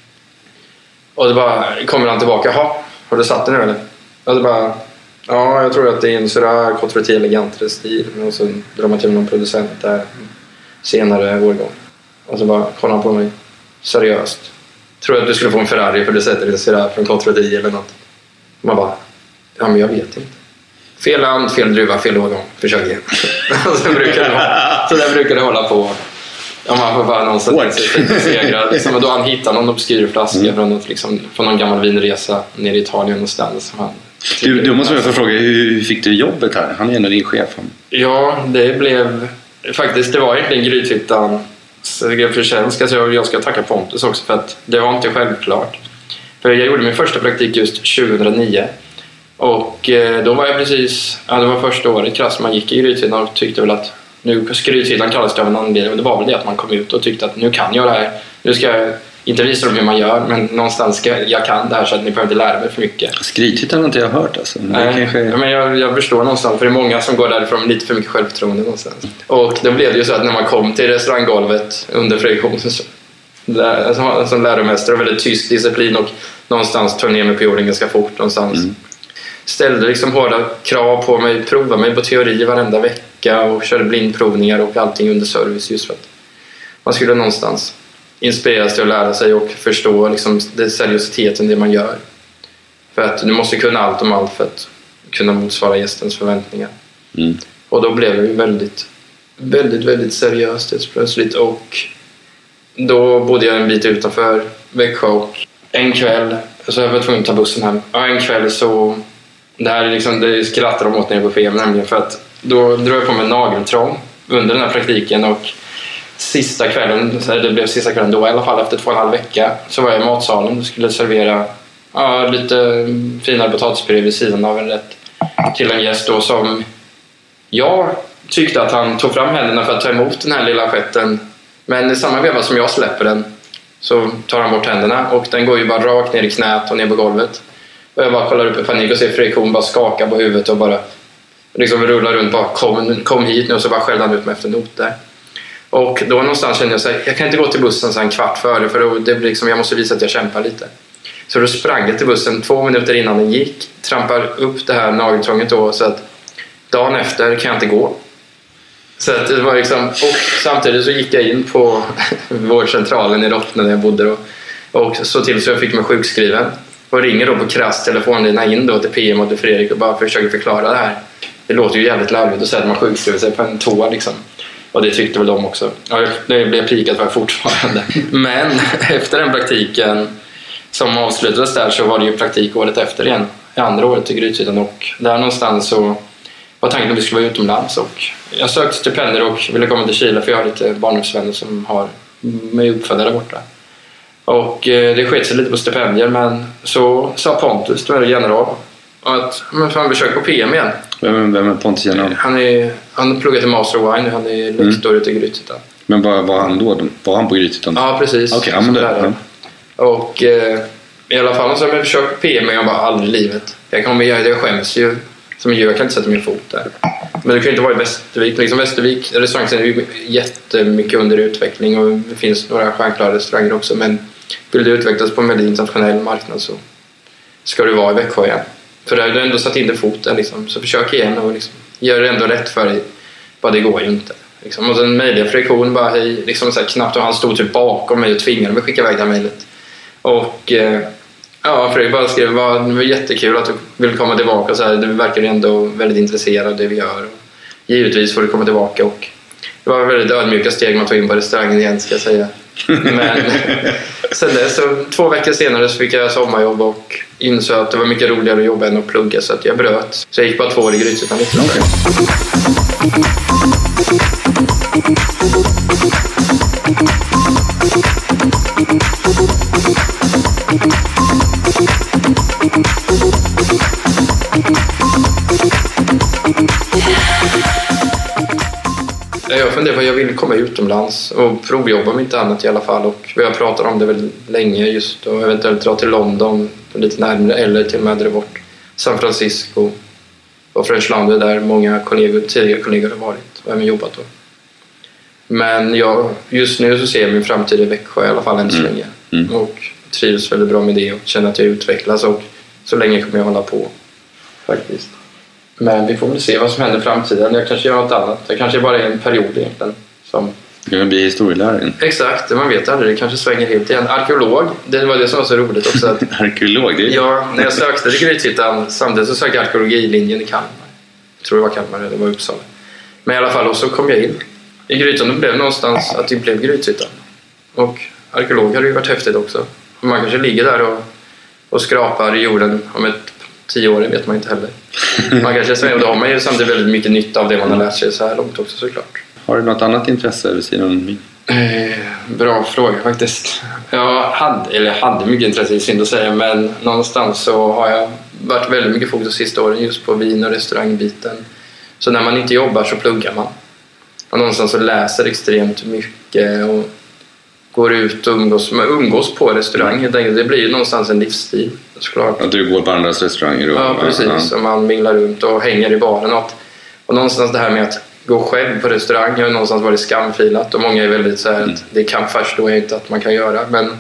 Och det bara kommer han tillbaka, jaha, har du satt den nu eller? Och det bara, ja, jag tror att det är en Syrah Côte-Rôtie elegantare stil, och så drar man till någon producent där senare årgång. Och så bara kollar han på mig seriöst. Tror att du skulle få en Ferrari för du sätter en Syrah från Côte-Rôtie eller något. Man bara, ja men jag vet inte. Fel land, fel druva, fel årgång. Försök igen. så, brukar det, så där brukar det hålla på. Ja, man får bara någonstans segrar. Liksom, och då han hittar någon obskyr flaska mm. från, något, liksom, från någon gammal vinresa nere i Italien någonstans. Han, du, du måste väl få fråga, hur fick du jobbet här? Han är ändå din chef. Ja, det blev... Faktiskt, det var egentligen Grythyttan. För jag, jag ska tacka Pontus också, för att det var inte självklart. För jag gjorde min första praktik just tjugohundranio. Och då var jag precis, ja, det var första året krasst man gick i Grythyttan, och tyckte väl att nu skrythyttan kallades det av en anledning, och det var väl det att man kom ut och tyckte att nu kan jag det här. Nu ska jag inte visa dem hur man gör, men någonstans ska jag kan det här så att ni behöver inte lära mig för mycket. Skrythyttan har inte jag hört alltså. Nej, kanske... men jag, jag förstår någonstans, för det är många som går därifrån med lite för mycket självförtroende någonstans. Och då blev det ju så att när man kom till restauranggolvet under Fredrik så där, som, som läromästare, väldigt tyst disciplin och någonstans tog ner mig på jorden ganska fort någonstans. Mm. Ställde liksom hårda krav på mig, provade mig på teori varenda vecka och körde blindprovningar och allting under service, just för att man skulle någonstans inspireras till att lära sig och förstå liksom det seriositeten det man gör. För att du måste kunna allt om allt för att kunna motsvara gästens förväntningar. Mm. Och då blev det ju väldigt, väldigt, väldigt seriöst plötsligt, och då bodde jag en bit utanför Växjö, och en kväll så jag var tvungen att ta bussen hem. Och en kväll så det här är liksom, det skrattar de åt nere på F M, nämligen för att då drog jag på mig nageltrång under den här praktiken, och sista kvällen, det blev sista kvällen då i alla fall, efter två och en halv vecka så var jag i matsalen och skulle servera ja, lite finare potatispuré vid sidan av en rätt till en gäst då, som jag tyckte att han tog fram händerna för att ta emot den här lilla sketten, men i samma veva som jag släpper den så tar han bort händerna och den går ju bara rakt ner i knät och ner på golvet. Och jag bara kollar upp i panik och ser Fredrik Horn bara skaka på huvudet och bara liksom rullar runt, bara kom, kom hit nu, och så bara skällde han ut mig efter not där. Och då någonstans kände jag så här, jag kan inte gå till bussen så en kvart före, för då, det blir liksom, jag måste visa att jag kämpar lite. Så då sprang jag till bussen två minuter innan den gick, trampar upp det här nageltrånget då, så att dagen efter kan jag inte gå. Så att det var liksom, och samtidigt så gick jag in på vårdcentralen i Rottne där jag bodde då, och så till så jag fick mig sjukskriven och ringer då på krass telefonlina in då till P M och till Fredrik och bara försöker förklara det här. Det låter ju jävligt larvigt att säga att man sjukskriver sig på en toa liksom. Och det tyckte väl de också. Ja, det blev prikat för fortfarande. Men efter den praktiken som avslutades där så var det ju praktik året efter igen. I andra året i Grythyttan, och där någonstans så var tanken att vi skulle vara utomlands, och jag sökte stipendier och ville komma till Chile för jag har lite barndomsvänner som har mig uppfödda där borta. Och det sket sig lite på stipendier, men så sa Pontus, då är det general, att men fan, vi försöker på P M igen. Vem, vem är Pontus general? Han är han pluggar till Master of Wine, han är lektor mm. ute i Grythyttan. Men var, var han då? Var han på Grythyttan? Ja, precis. Okej, okay, ja, det. Och eh, i alla fall så har jag försökt på P M, men jag bara aldrig i livet. Jag kommer göra det, jag skäms ju. Som jag kan inte sätta min fot där. Men det kan ju inte vara i Västervik. Liksom Västervik, restaurangen är ju jättemycket under utveckling och det finns några stjärnklara restauranger också. Men vill det utvecklas på en väldigt internationell marknad så ska du vara i Växjö igen. För där har du ändå satt in din fot där liksom. Så försök igen och liksom, gör det ändå rätt för dig. Bara det går ju inte. Liksom. Och sen mejlade Fredrik Horn bara hej, liksom så här, knappt, och han stod typ bakom mig och tvingade mig att skicka iväg det här mejlet. Och eh, ja, Fredrik bara skrev det var jättekul att du vill komma tillbaka. Så här, du verkar ändå väldigt intresserad av det vi gör. Och givetvis får du komma tillbaka, och det var väldigt ödmjuka steg man tog in på restaurangen igen, ska jag säga. Men sen dess, så två veckor senare så fick jag sommarjobb och insåg att det var mycket roligare att jobba än att plugga, så att jag bröt. Så jag gick bara två år i Grythyttan. Okay. Jag funderar på, jag vill komma utomlands och provjobba om inte annat i alla fall, och vi har pratat om det väldigt länge just, och eventuellt dra till London lite närmare, eller till och med där bort San Francisco och French Laundry där många kollegor, tidigare kollegor har varit och även jobbat då. Men jag, just nu så ser jag min framtid i Växjö i alla fall än så länge. Mm. Mm. Och trivs väldigt bra med det och känner att jag utvecklas, och så länge kommer jag hålla på faktiskt. Men vi får väl se vad som händer i framtiden. Jag kanske gör något annat. Det kanske bara är en period egentligen. Som... Det kan bli historielärare. Exakt, man vet aldrig. Det kanske svänger helt igen. Arkeolog, det var det som var så roligt också. Att... Arkeolog? Det är... Ja, när jag sökte till Grythyttan, samtidigt så sökte jag arkeologilinjen i Kalmar. Jag tror det var Kalmar, det var Uppsala. Men i alla fall, och så kom jag in i Grythyttan, och blev någonstans att det blev Grythyttan. Och arkeolog hade ju varit häftigt också. Och man kanske ligger där och, och skrapar i jorden om ett tio år, vet man inte heller. Man kanske säger, och då har man ju samtidigt väldigt mycket nytta av det man har lärt sig så här långt också, såklart. Har du något annat intresse vid sidan av min? Eh, bra fråga faktiskt. Jag hade, eller hade mycket intresse, i synd att säga, men någonstans så har jag varit väldigt mycket fokus de sista åren just på vin- och restaurangbiten. Så när man inte jobbar så pluggar man. man någonstans så läser extremt mycket och går ut och umgås, man umgås på restaurang helt enkelt. Det blir ju någonstans en livsstil såklart. Att du går på andras restauranger och, ja precis, ja. Och man minglar runt och hänger i baren och, och någonstans det här med att gå själv på restaurang har någonstans varit skamfilat och många är väldigt så här mm. att det kan förstå jag inte att man kan göra, men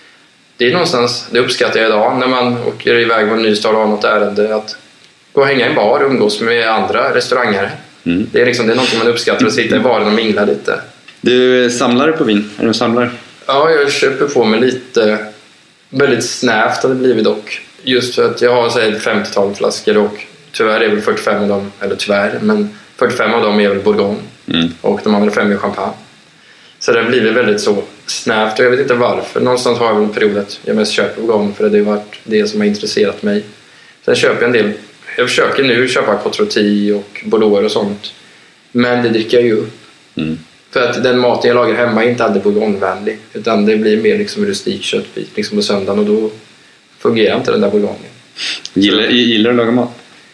det är någonstans, det uppskattar jag idag när man åker iväg på en ny stad och har något ärende, att gå och hänga i en bar och umgås med andra restauranger. Mm. Det är liksom, det är någonting man uppskattar, att sitta i baren och mingla lite. Du samlar på vin? Är du samlare? Ja, jag köper på mig lite, väldigt snävt har det blivit dock. Just för att jag har så här, femtiotal flaskor och tyvärr är väl fyrtiofem av dem, eller tyvärr, men fyrtiofem av dem är väl Bourgogne mm. och de andra fem är champagne. Så det har blivit väldigt så snävt och jag vet inte varför. Någonstans har jag väl en period att jag mest köper Bourgogne för det har varit det som har intresserat mig. Sen köper jag en del, jag försöker nu köpa Cotroti och Bordeaux och sånt. Men det dricker jag ju upp. Mm. För att den maten jag lagar hemma är inte alltid Bourgogne-vänlig. Utan det blir mer liksom rustik köttbit liksom på söndagen och då fungerar inte den där Bourgogne. Gillar, gillar du att laga mat?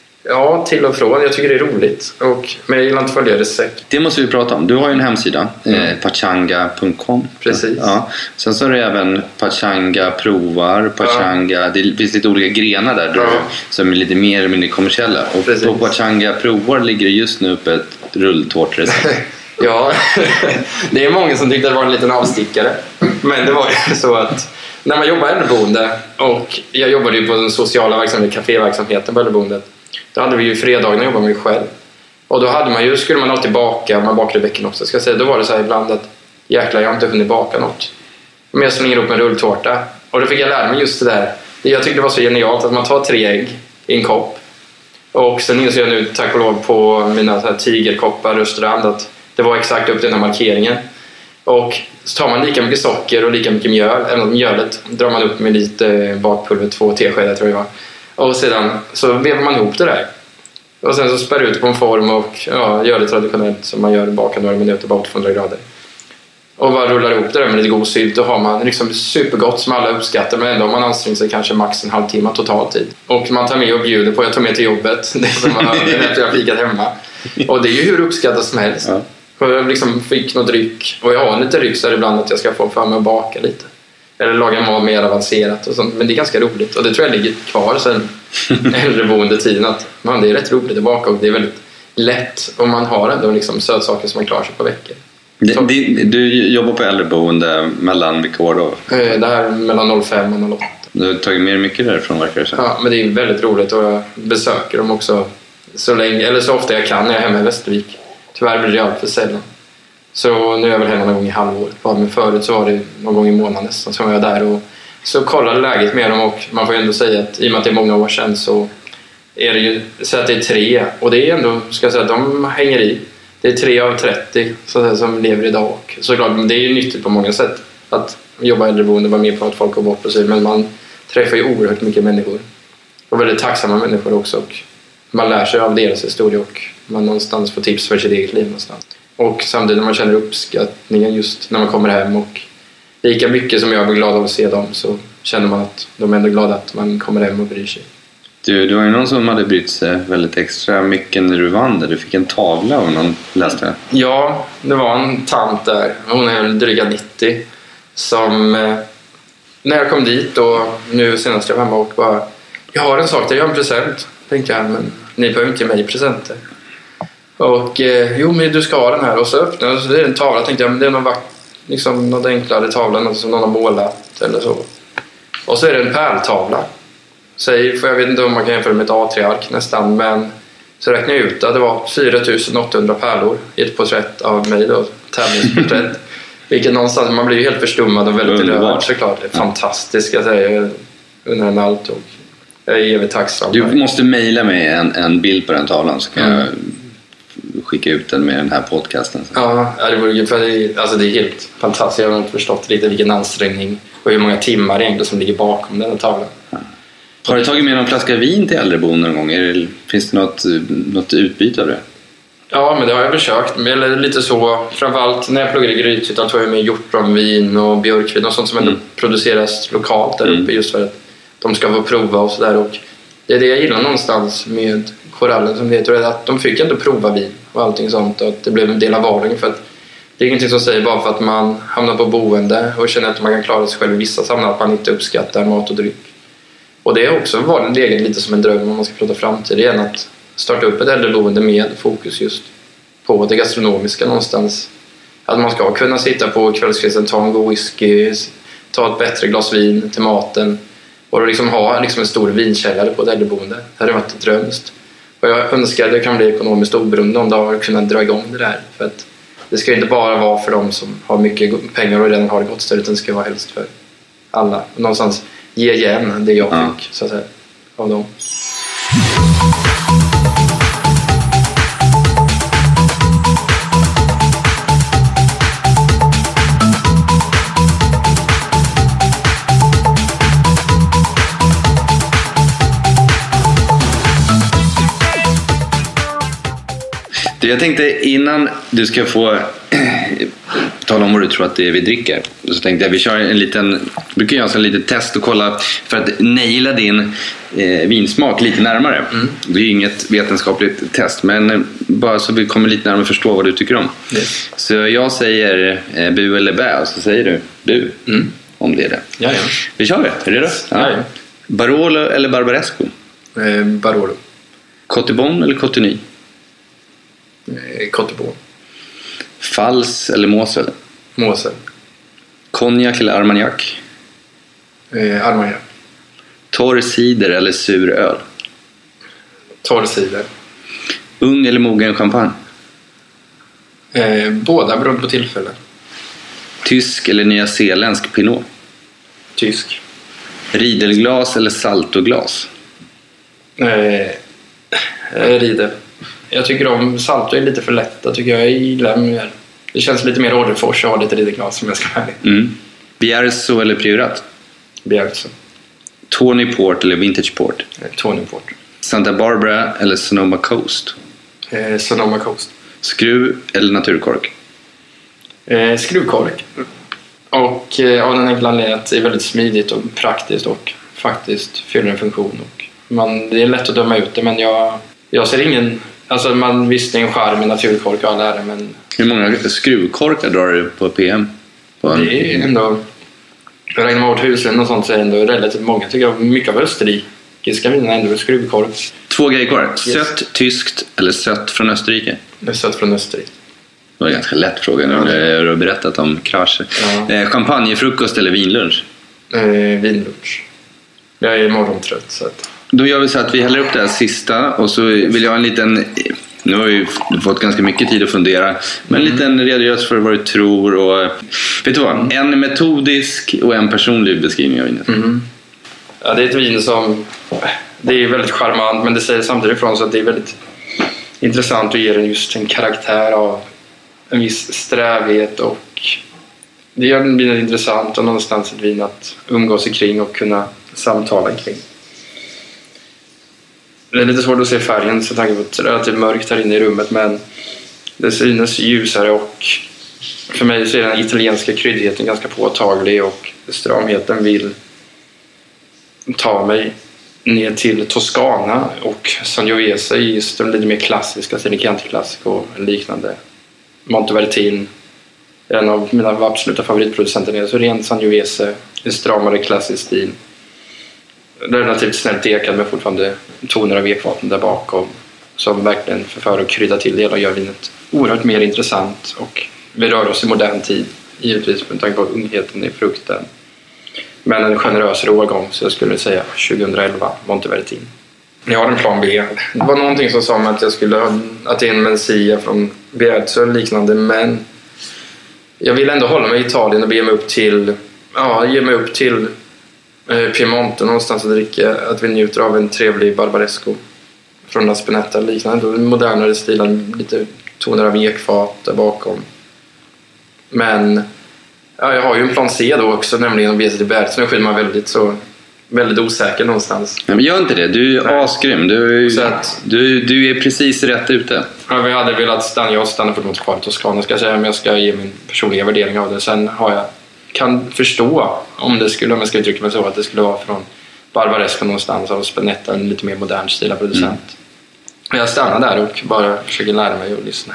Ja, till och från. Jag tycker det är roligt. Och, men jag gillar inte att följa recept. Det måste vi prata om. Du har ju en hemsida. Mm. Eh, pachanga punkt com. Precis. Ja. Sen så är det även Pachanga provar. Pachanga. Ja. Det finns lite olika grenar där. Ja. Som är lite mer eller mindre kommersiella. Och precis. På Pachanga provar ligger det just nu upp ett rulltårtrecept. Ja, det är många som tyckte det var en liten avstickare. Men det var ju så att när man jobbar i äldreboende, och jag jobbade ju på den sociala verksamheten, kaféverksamheten på äldreboendet. Då hade vi ju fredagarna jobba med mig själv. Och då hade man ju, skulle man alltid baka, man bakade bäcken också ska jag säga. Då var det så här ibland att jäklar, jag har inte hunnit baka något. Men jag slänger upp en rulltårta. Och då fick jag lära mig just det där. Jag tyckte det var så genialt att man tar tre ägg i en kopp. Och sen inser jag nu tack och lov på mina så här tigerkoppar restaurang att det var exakt upp till den här markeringen. Och så tar man lika mycket socker och lika mycket mjöl. Även mjölet drar man upp med lite bakpulver, två teskedar tror jag. Och sedan så vevar man ihop det där. Och sen så spär ut på en form och ja, gör det traditionellt som man gör, baka några minuter på tvåhundra grader. Och bara rullar ihop det där med lite god sylt. Då har man liksom supergott som alla uppskattar, men ändå har man ansträngt sig kanske max en halvtimme total tid. Och man tar med och bjuder på, jag tar med till jobbet. Det som man hörde efter jag fikat hemma. Och det är ju hur uppskattat som helst. Ja. Och jag liksom fick något dryck. Och jag har lite dryck så ibland att jag ska få för mig att baka lite. Eller laga mat mer avancerat och sånt. Men det är ganska roligt. Och det tror jag ligger kvar sen äldreboende tiden. Att man, det är rätt roligt att baka och det är väldigt lätt. Och man har ändå liksom sötsaker som man klarar sig på veckor. Det, det, du jobbar på äldreboende mellan vilka år då? Det här mellan noll fem och noll åtta. Du har tagit mer mycket därifrån verkar det så. Ja, men det är väldigt roligt och jag besöker dem också så länge, eller så ofta jag kan när jag är hemma i Västervik. Tyvärr blir det allt för sällan. Så nu är jag väl hemma någon gång i halvåret. Men förut så var det någon gång i månaden nästan som jag var där och så kollade läget med dem. Och man får ju ändå säga att i och med att det är många år sedan så är det ju så att det är tre. Och det är ändå, ska jag säga, de hänger i. Det är tre av trettio så att säga, som lever idag. Och såklart, det är ju nyttigt på många sätt att jobba i äldreboende, vara med på att folk går bort och så. Men man träffar ju oerhört mycket människor. Och väldigt tacksamma människor också. Och man lär sig av deras historia och man någonstans får tips för sitt eget liv någonstans. Och samtidigt när man känner uppskattningen just när man kommer hem och lika mycket som jag blir glad av att se dem så känner man att de är ändå glada att man kommer hem och bryr sig. Du, du var ju någon som hade brytt sig väldigt extra mycket när du vann där. Du fick en tavla av någon, läste jag. Ja, det var en tant där. Hon är dryga nittio som när jag kom dit och nu senast jag var hemma och bara jag har en sak där, jag har en present. Tänkte jag, men ni behöver inte ge mig presenter. Och eh, jo men du ska ha den här. Och så öppnade jag, så det är en tavla. Tänkte jag, men det är någon, vack, liksom, någon enklare tavla, något som någon har målat eller så. Och så är det en pärltavla. Säg, för jag vet inte om man kan jämföra med ett A tre ark nästan. Men så räknade jag ut att det var fyra tusen åttahundra pärlor i ett porträtt av mig då. Tävlingsporträtt. Vilket någonstans, man blir ju helt förstummad och väldigt rörd såklart. Det är fantastiskt, jag säger. Under en allt och jag är evigt tacksam. Du måste mejla mig en, en bild på den tavlan så kan mm. jag skicka ut den med den här podcasten. Ja, det vore för det, alltså det är helt fantastiskt. Jag har inte förstått lite vilken ansträngning och hur många timmar egentligen som ligger bakom den här tavlan. Ja. Har du tagit med någon flaska vin till äldreboende någon gång? Är, finns det något, något utbyte av det? Ja, men det har jag försökt. Eller lite så, framförallt när jag pluggade i Grythyttan tog jag med hjortronvin och björkvin och sånt som ändå mm. produceras lokalt där uppe mm. just för att de ska få prova och sådär. Och det är det jag gillar någonstans med Choralen som det heter, att de fick ändå prova vin och allting sånt, och att det blev en del av vardagen. För att det är ingenting som säger bara för att man hamnar på boende och känner att man kan klara sig själv i vissa sammanhang att man inte uppskattar mat och dryck. Och det är också varit en egen lite som en dröm om man ska prata framtid igen, att starta upp ett äldreboende med fokus just på det gastronomiska någonstans. Att man ska kunna sitta på kvällskvisten, ta en god whisky, ta ett bättre glas vin till maten och liksom ha liksom en stor vinkällare på ett äldreboende. Det hade varit drömst. Och jag önskar att det kan bli ekonomiskt oberoende om det har kunnat dra igång det där. För att det ska inte bara vara för de som har mycket pengar och redan har det gott ställt, utan det ska vara helst för alla. Någonstans ge igen det jag ja. fick så att säga, av dem. Jag tänkte innan du ska få tala om vad du tror att det är vi dricker, så tänkte jag vi kör en liten, brukar göra en liten test och kolla för att naila din eh, vinsmak lite närmare. Mm. Det är ju inget vetenskapligt test, men bara så vi kommer lite närmare förstå vad du tycker om. Yes. Så jag säger eh, bu eller bä, och så säger du bu mm. om det är det. Ja, ja. Vi kör det, är det yes. ja. Ja, ja. Barolo eller Barbaresco? Eh, Barolo. Cotibon eller Cotigny? Cotibon. Fals eller Mosel? Mosel. Konjak eller Armagnac? Eh, Armagnac. Torr cider eller sur öl? Torr cider. Ung eller mogen champagne? Eh, båda beroende på tillfälle. Tysk eller nyzeeländsk pinot? Tysk. Riedelglas eller saltoglas? Eh, Riedel. Jag tycker om salt är lite för lätt. Jag tycker jag gillar mer. Det känns lite mer Orderfors att ha lite Riedelglas som jag ska välja. Mm. Bierzo eller Priorat? Bierzo. Tawny Port eller Vintage Port? Eh, Tawny Port. Santa Barbara eller Sonoma Coast? Eh, Sonoma Coast. Skruv eller naturkork? Eh, skruvkork. Och eh, av den enkla anledningen att det är väldigt smidigt och praktiskt och faktiskt fyller en funktion. Och man, det är lätt att döma ut det, men jag, jag ser ingen... Alltså man visst är en charm med naturkork och alla är det, men... Hur många skruvkorkar drar du på P M? På en... Det är ändå... Jag räknar med vårt husen och sånt, så är ändå relativt många. Tycker jag mycket av österrikiska viner ändå skruvkork. Två grejer kvar. Yes. Sött tyskt eller sött från Österrike? Det är sött från Österrike. Det var en ganska lätt fråga när ja. du har berättat om krascher. Ja. Eh, champagnefrukost eller vinlunch? Eh, vinlunch. Jag är morgontrött så att... Då gör vi så att vi häller upp det här sista, och så vill jag ha en liten... Nu har vi fått ganska mycket tid att fundera, men en liten redogörelse för vad du tror. Och, vet du vad? En metodisk och en personlig beskrivning av vinet. Mm. Ja, det är ett vin som... Det är väldigt charmant, men det säger samtidigt ifrån så att det är väldigt intressant och ger den just en karaktär av en viss strävhet, och det gör den vinet intressant och någonstans ett vin att umgås kring och kunna samtala kring. Det är lite svårt att se färgen så tanke på att det är relativt mörkt här inne i rummet, men det synes ljusare, och för mig så är den italienska kryddigheten ganska påtaglig, och stramheten vill ta mig ner till Toscana och Sangiovese i just den lite mer klassiska, Chianti Classico och liknande. Montevertin, en av mina absoluta favoritproducenter är så rent Sangiovese, en stramare klassisk stil. Relativt snällt ekad med fortfarande toner av ekvaten där bakom, som verkligen förför att krydda till det hela och gör vinet oerhört mer intressant. Och vi rör oss i modern tid, givetvis med tanke på ungheten i frukten, men en generösare årgång, så jag skulle säga tjugoelva Montevertin. Jag har en plan B. Det var någonting som sa mig att jag skulle ha att det är en Mencia från Bierzo eller liknande, men jag vill ändå hålla mig i Italien och be mig upp till ja, ge mig upp till Piemonte någonstans att dricka, att vi njuter av en trevlig Barbaresco från La Spinetta liknande, en modernare stilen, lite toner av ekfat där bakom. Men ja, jag har ju en plan C då också, nämligen att bege sig till Bierzo. Så nu skiljer man väldigt så väldigt osäker någonstans. Ja, men gör inte det, du är Nej. asgrym. Du, att, du, du är precis rätt ute. Ja, vi hade velat stanna, jag stannar för något kvar i Toscana ska jag säga, men jag ska ge min personliga värdering av det. Sen har jag kan förstå om det skulle, om jag ska uttrycka mig så, att det skulle vara från Barbaresco någonstans av Spinetta, en lite mer modern stil av producent. Mm. Jag stannar där och bara försöker lära mig att lyssna.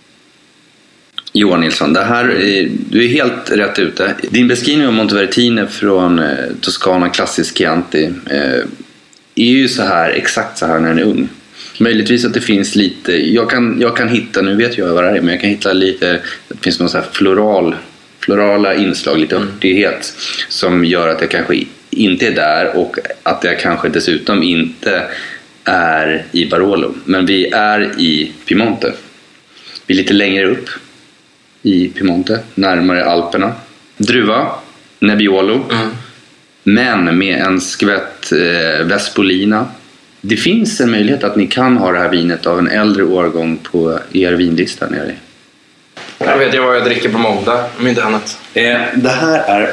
Johan Nilsson, det här är, du är helt rätt ute. Din beskrivning av Montevertino från eh, Toscana Klassisk Chianti eh, är ju så här, exakt så här när den är ung. Möjligtvis att det finns lite, jag kan, jag kan hitta, nu vet jag vad det är, men jag kan hitta lite, det finns någon så här floral, florala inslag, lite örtighet som gör att jag kanske inte är där och att jag kanske dessutom inte är i Barolo. Men vi är i Piemonte. Vi är lite längre upp i Piemonte, närmare Alperna. Druva, Nebbiolo, mm. men med en skvätt eh, Vespolina. Det finns en möjlighet att ni kan ha det här vinet av en äldre årgång på er vinlista nere. Jag vet jag vad jag dricker på måndag, om inte annat. Eh, det här är...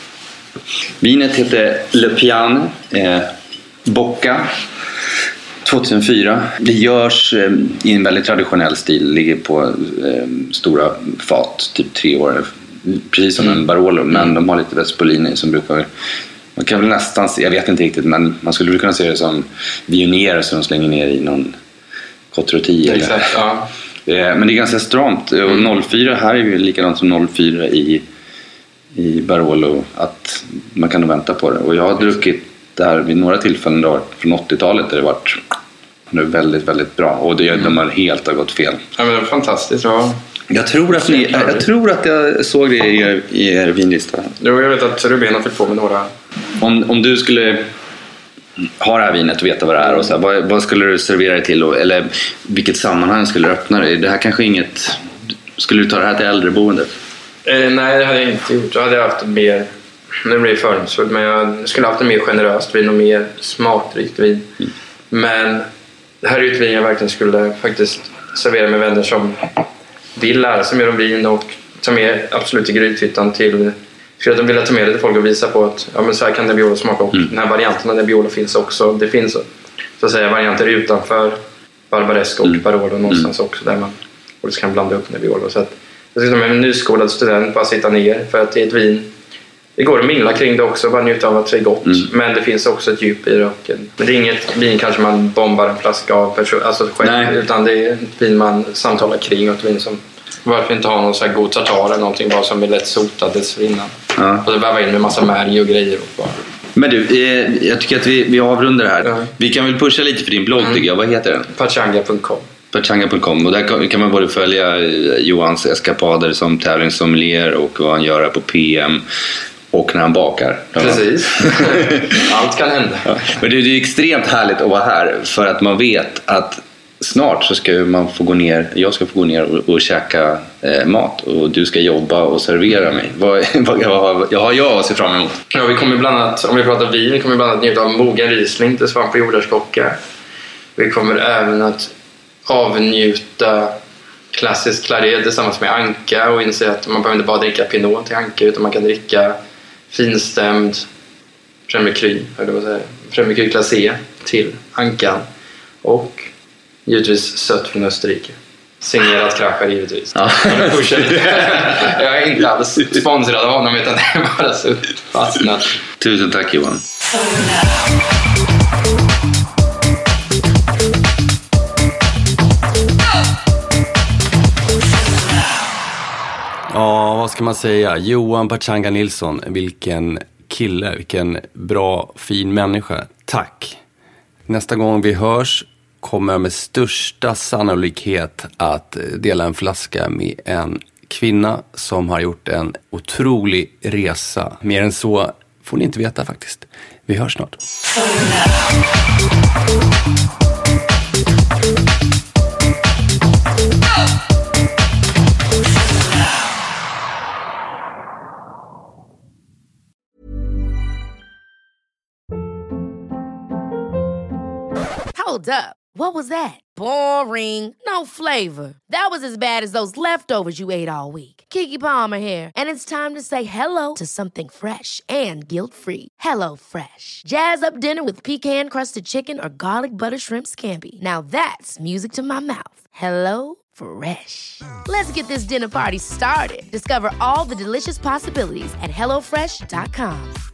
Vinet heter Le Piane, eh, Bocca, tjugohundrafyra. Det görs eh, i en väldigt traditionell stil, ligger på eh, stora fat, typ tre år, precis som mm. en Barolo, men mm. de har lite Vespolini som brukar... Man kan väl nästan se, jag vet inte riktigt, men man skulle kunna se det som Viognier som de slänger ner i någon Cotroti. Exakt, ja. Men det är ganska stramt. Och noll fyra här är ju likadant som noll fyra i, i Barolo, att man kan nog vänta på det. Och jag har druckit det här vid några tillfällen då, från åttiotalet där det varit det är väldigt, väldigt bra. Och det, mm. de har helt har gått fel. Ja, men det är fantastiskt, ja. Jag tror att ni, jag tror att jag såg det i er, i er vinlista. Jo, jag vet att Ruben har fått på med några. Om, om du skulle ha det här vinet och veta vad det är och så här, vad, vad skulle du servera det till? Och, eller vilket sammanhang skulle du öppna det? Det här kanske inget... Skulle du ta det här till äldreboende? Eh, nej, det hade jag inte gjort. Då hade jag haft mer... Nu blir det fördomsfullt, men jag skulle haft ett mer generöst vin och mer smakrikt vin. Mm. Men det här är ju ett vin jag verkligen skulle faktiskt servera med vänner som vill lära sig mer om vin och ta med absolut i grythyttan till... För att de vill ta med det till folk och visa på att ja, men så här kan Nebbiolo smaka. Och mm. den här varianten av Nebbiolo finns också. Det finns så att säga varianter utanför Barbaresco och mm. Barolo någonstans mm. också där man och kan blanda upp Nebbiolo. Så att jag ska med en nyskolad student bara sitta ner för att det är ett vin. Det går att mingla kring det också, bara njuta av att det är gott. Mm. Men det finns också ett djup i det. Men det är inget vin kanske man bombar en flaska av person, alltså själv, utan det är ett vin man samtalar kring och ett vin som varför inte ha någon så här god tartar eller någonting bara som är lätt sotad dessförinnan. Ja. Och det väva in med massa märg och grejer. Och bara. Men du, eh, jag tycker att vi, vi avrundar här. Ja. Vi kan väl pusha lite för din blogg mm. tycker jag. Vad heter den? Pachanga punkt com Pachanga punkt com Och där kan, kan man både följa Johans eskapader som tävlingssommelier och vad han gör på P M och när han bakar. Precis. Allt kan hända. Ja. Men det, det är extremt härligt att vara här för att man vet att snart så ska man få gå ner, jag ska få gå ner och, och käka eh, mat och du ska jobba och servera mig. Vad, vad, vad, jag har jag att se fram emot. Ja, vi kommer bland annat, om vi pratar vin, vi kommer bland annat njuta av mogen Riesling till svamp och jordärtskocka. Vi kommer även att avnjuta klassisk Claret tillsammans med Anka och inse att man behöver inte bara dricka Pinot till Anka utan man kan dricka finstämd Premier Cru, eller vad säger Premier Cru Classé till Ankan och givetvis sött från Österrike. Signerat Kracher givetvis. Ja. Jag är inte alls sponsrad av honom utan det är bara så fastnat. Tusen tack Johan. Ja, vad ska man säga? Johan Pachanga Nilsson, vilken kille, vilken bra, fin människa. Tack. Nästa gång vi hörs kommer med största sannolikhet att dela en flaska med en kvinna som har gjort en otrolig resa. Mer än så får ni inte veta faktiskt. Vi hörs snart. Hold up. What was that? Boring. No flavor. That was as bad as those leftovers you ate all week. Keke Palmer here. And it's time to say hello to something fresh and guilt-free. Hello Fresh. Jazz up dinner with pecan-crusted chicken or garlic butter shrimp scampi. Now that's music to my mouth. Hello Fresh. Let's get this dinner party started. Discover all the delicious possibilities at hello fresh dot com.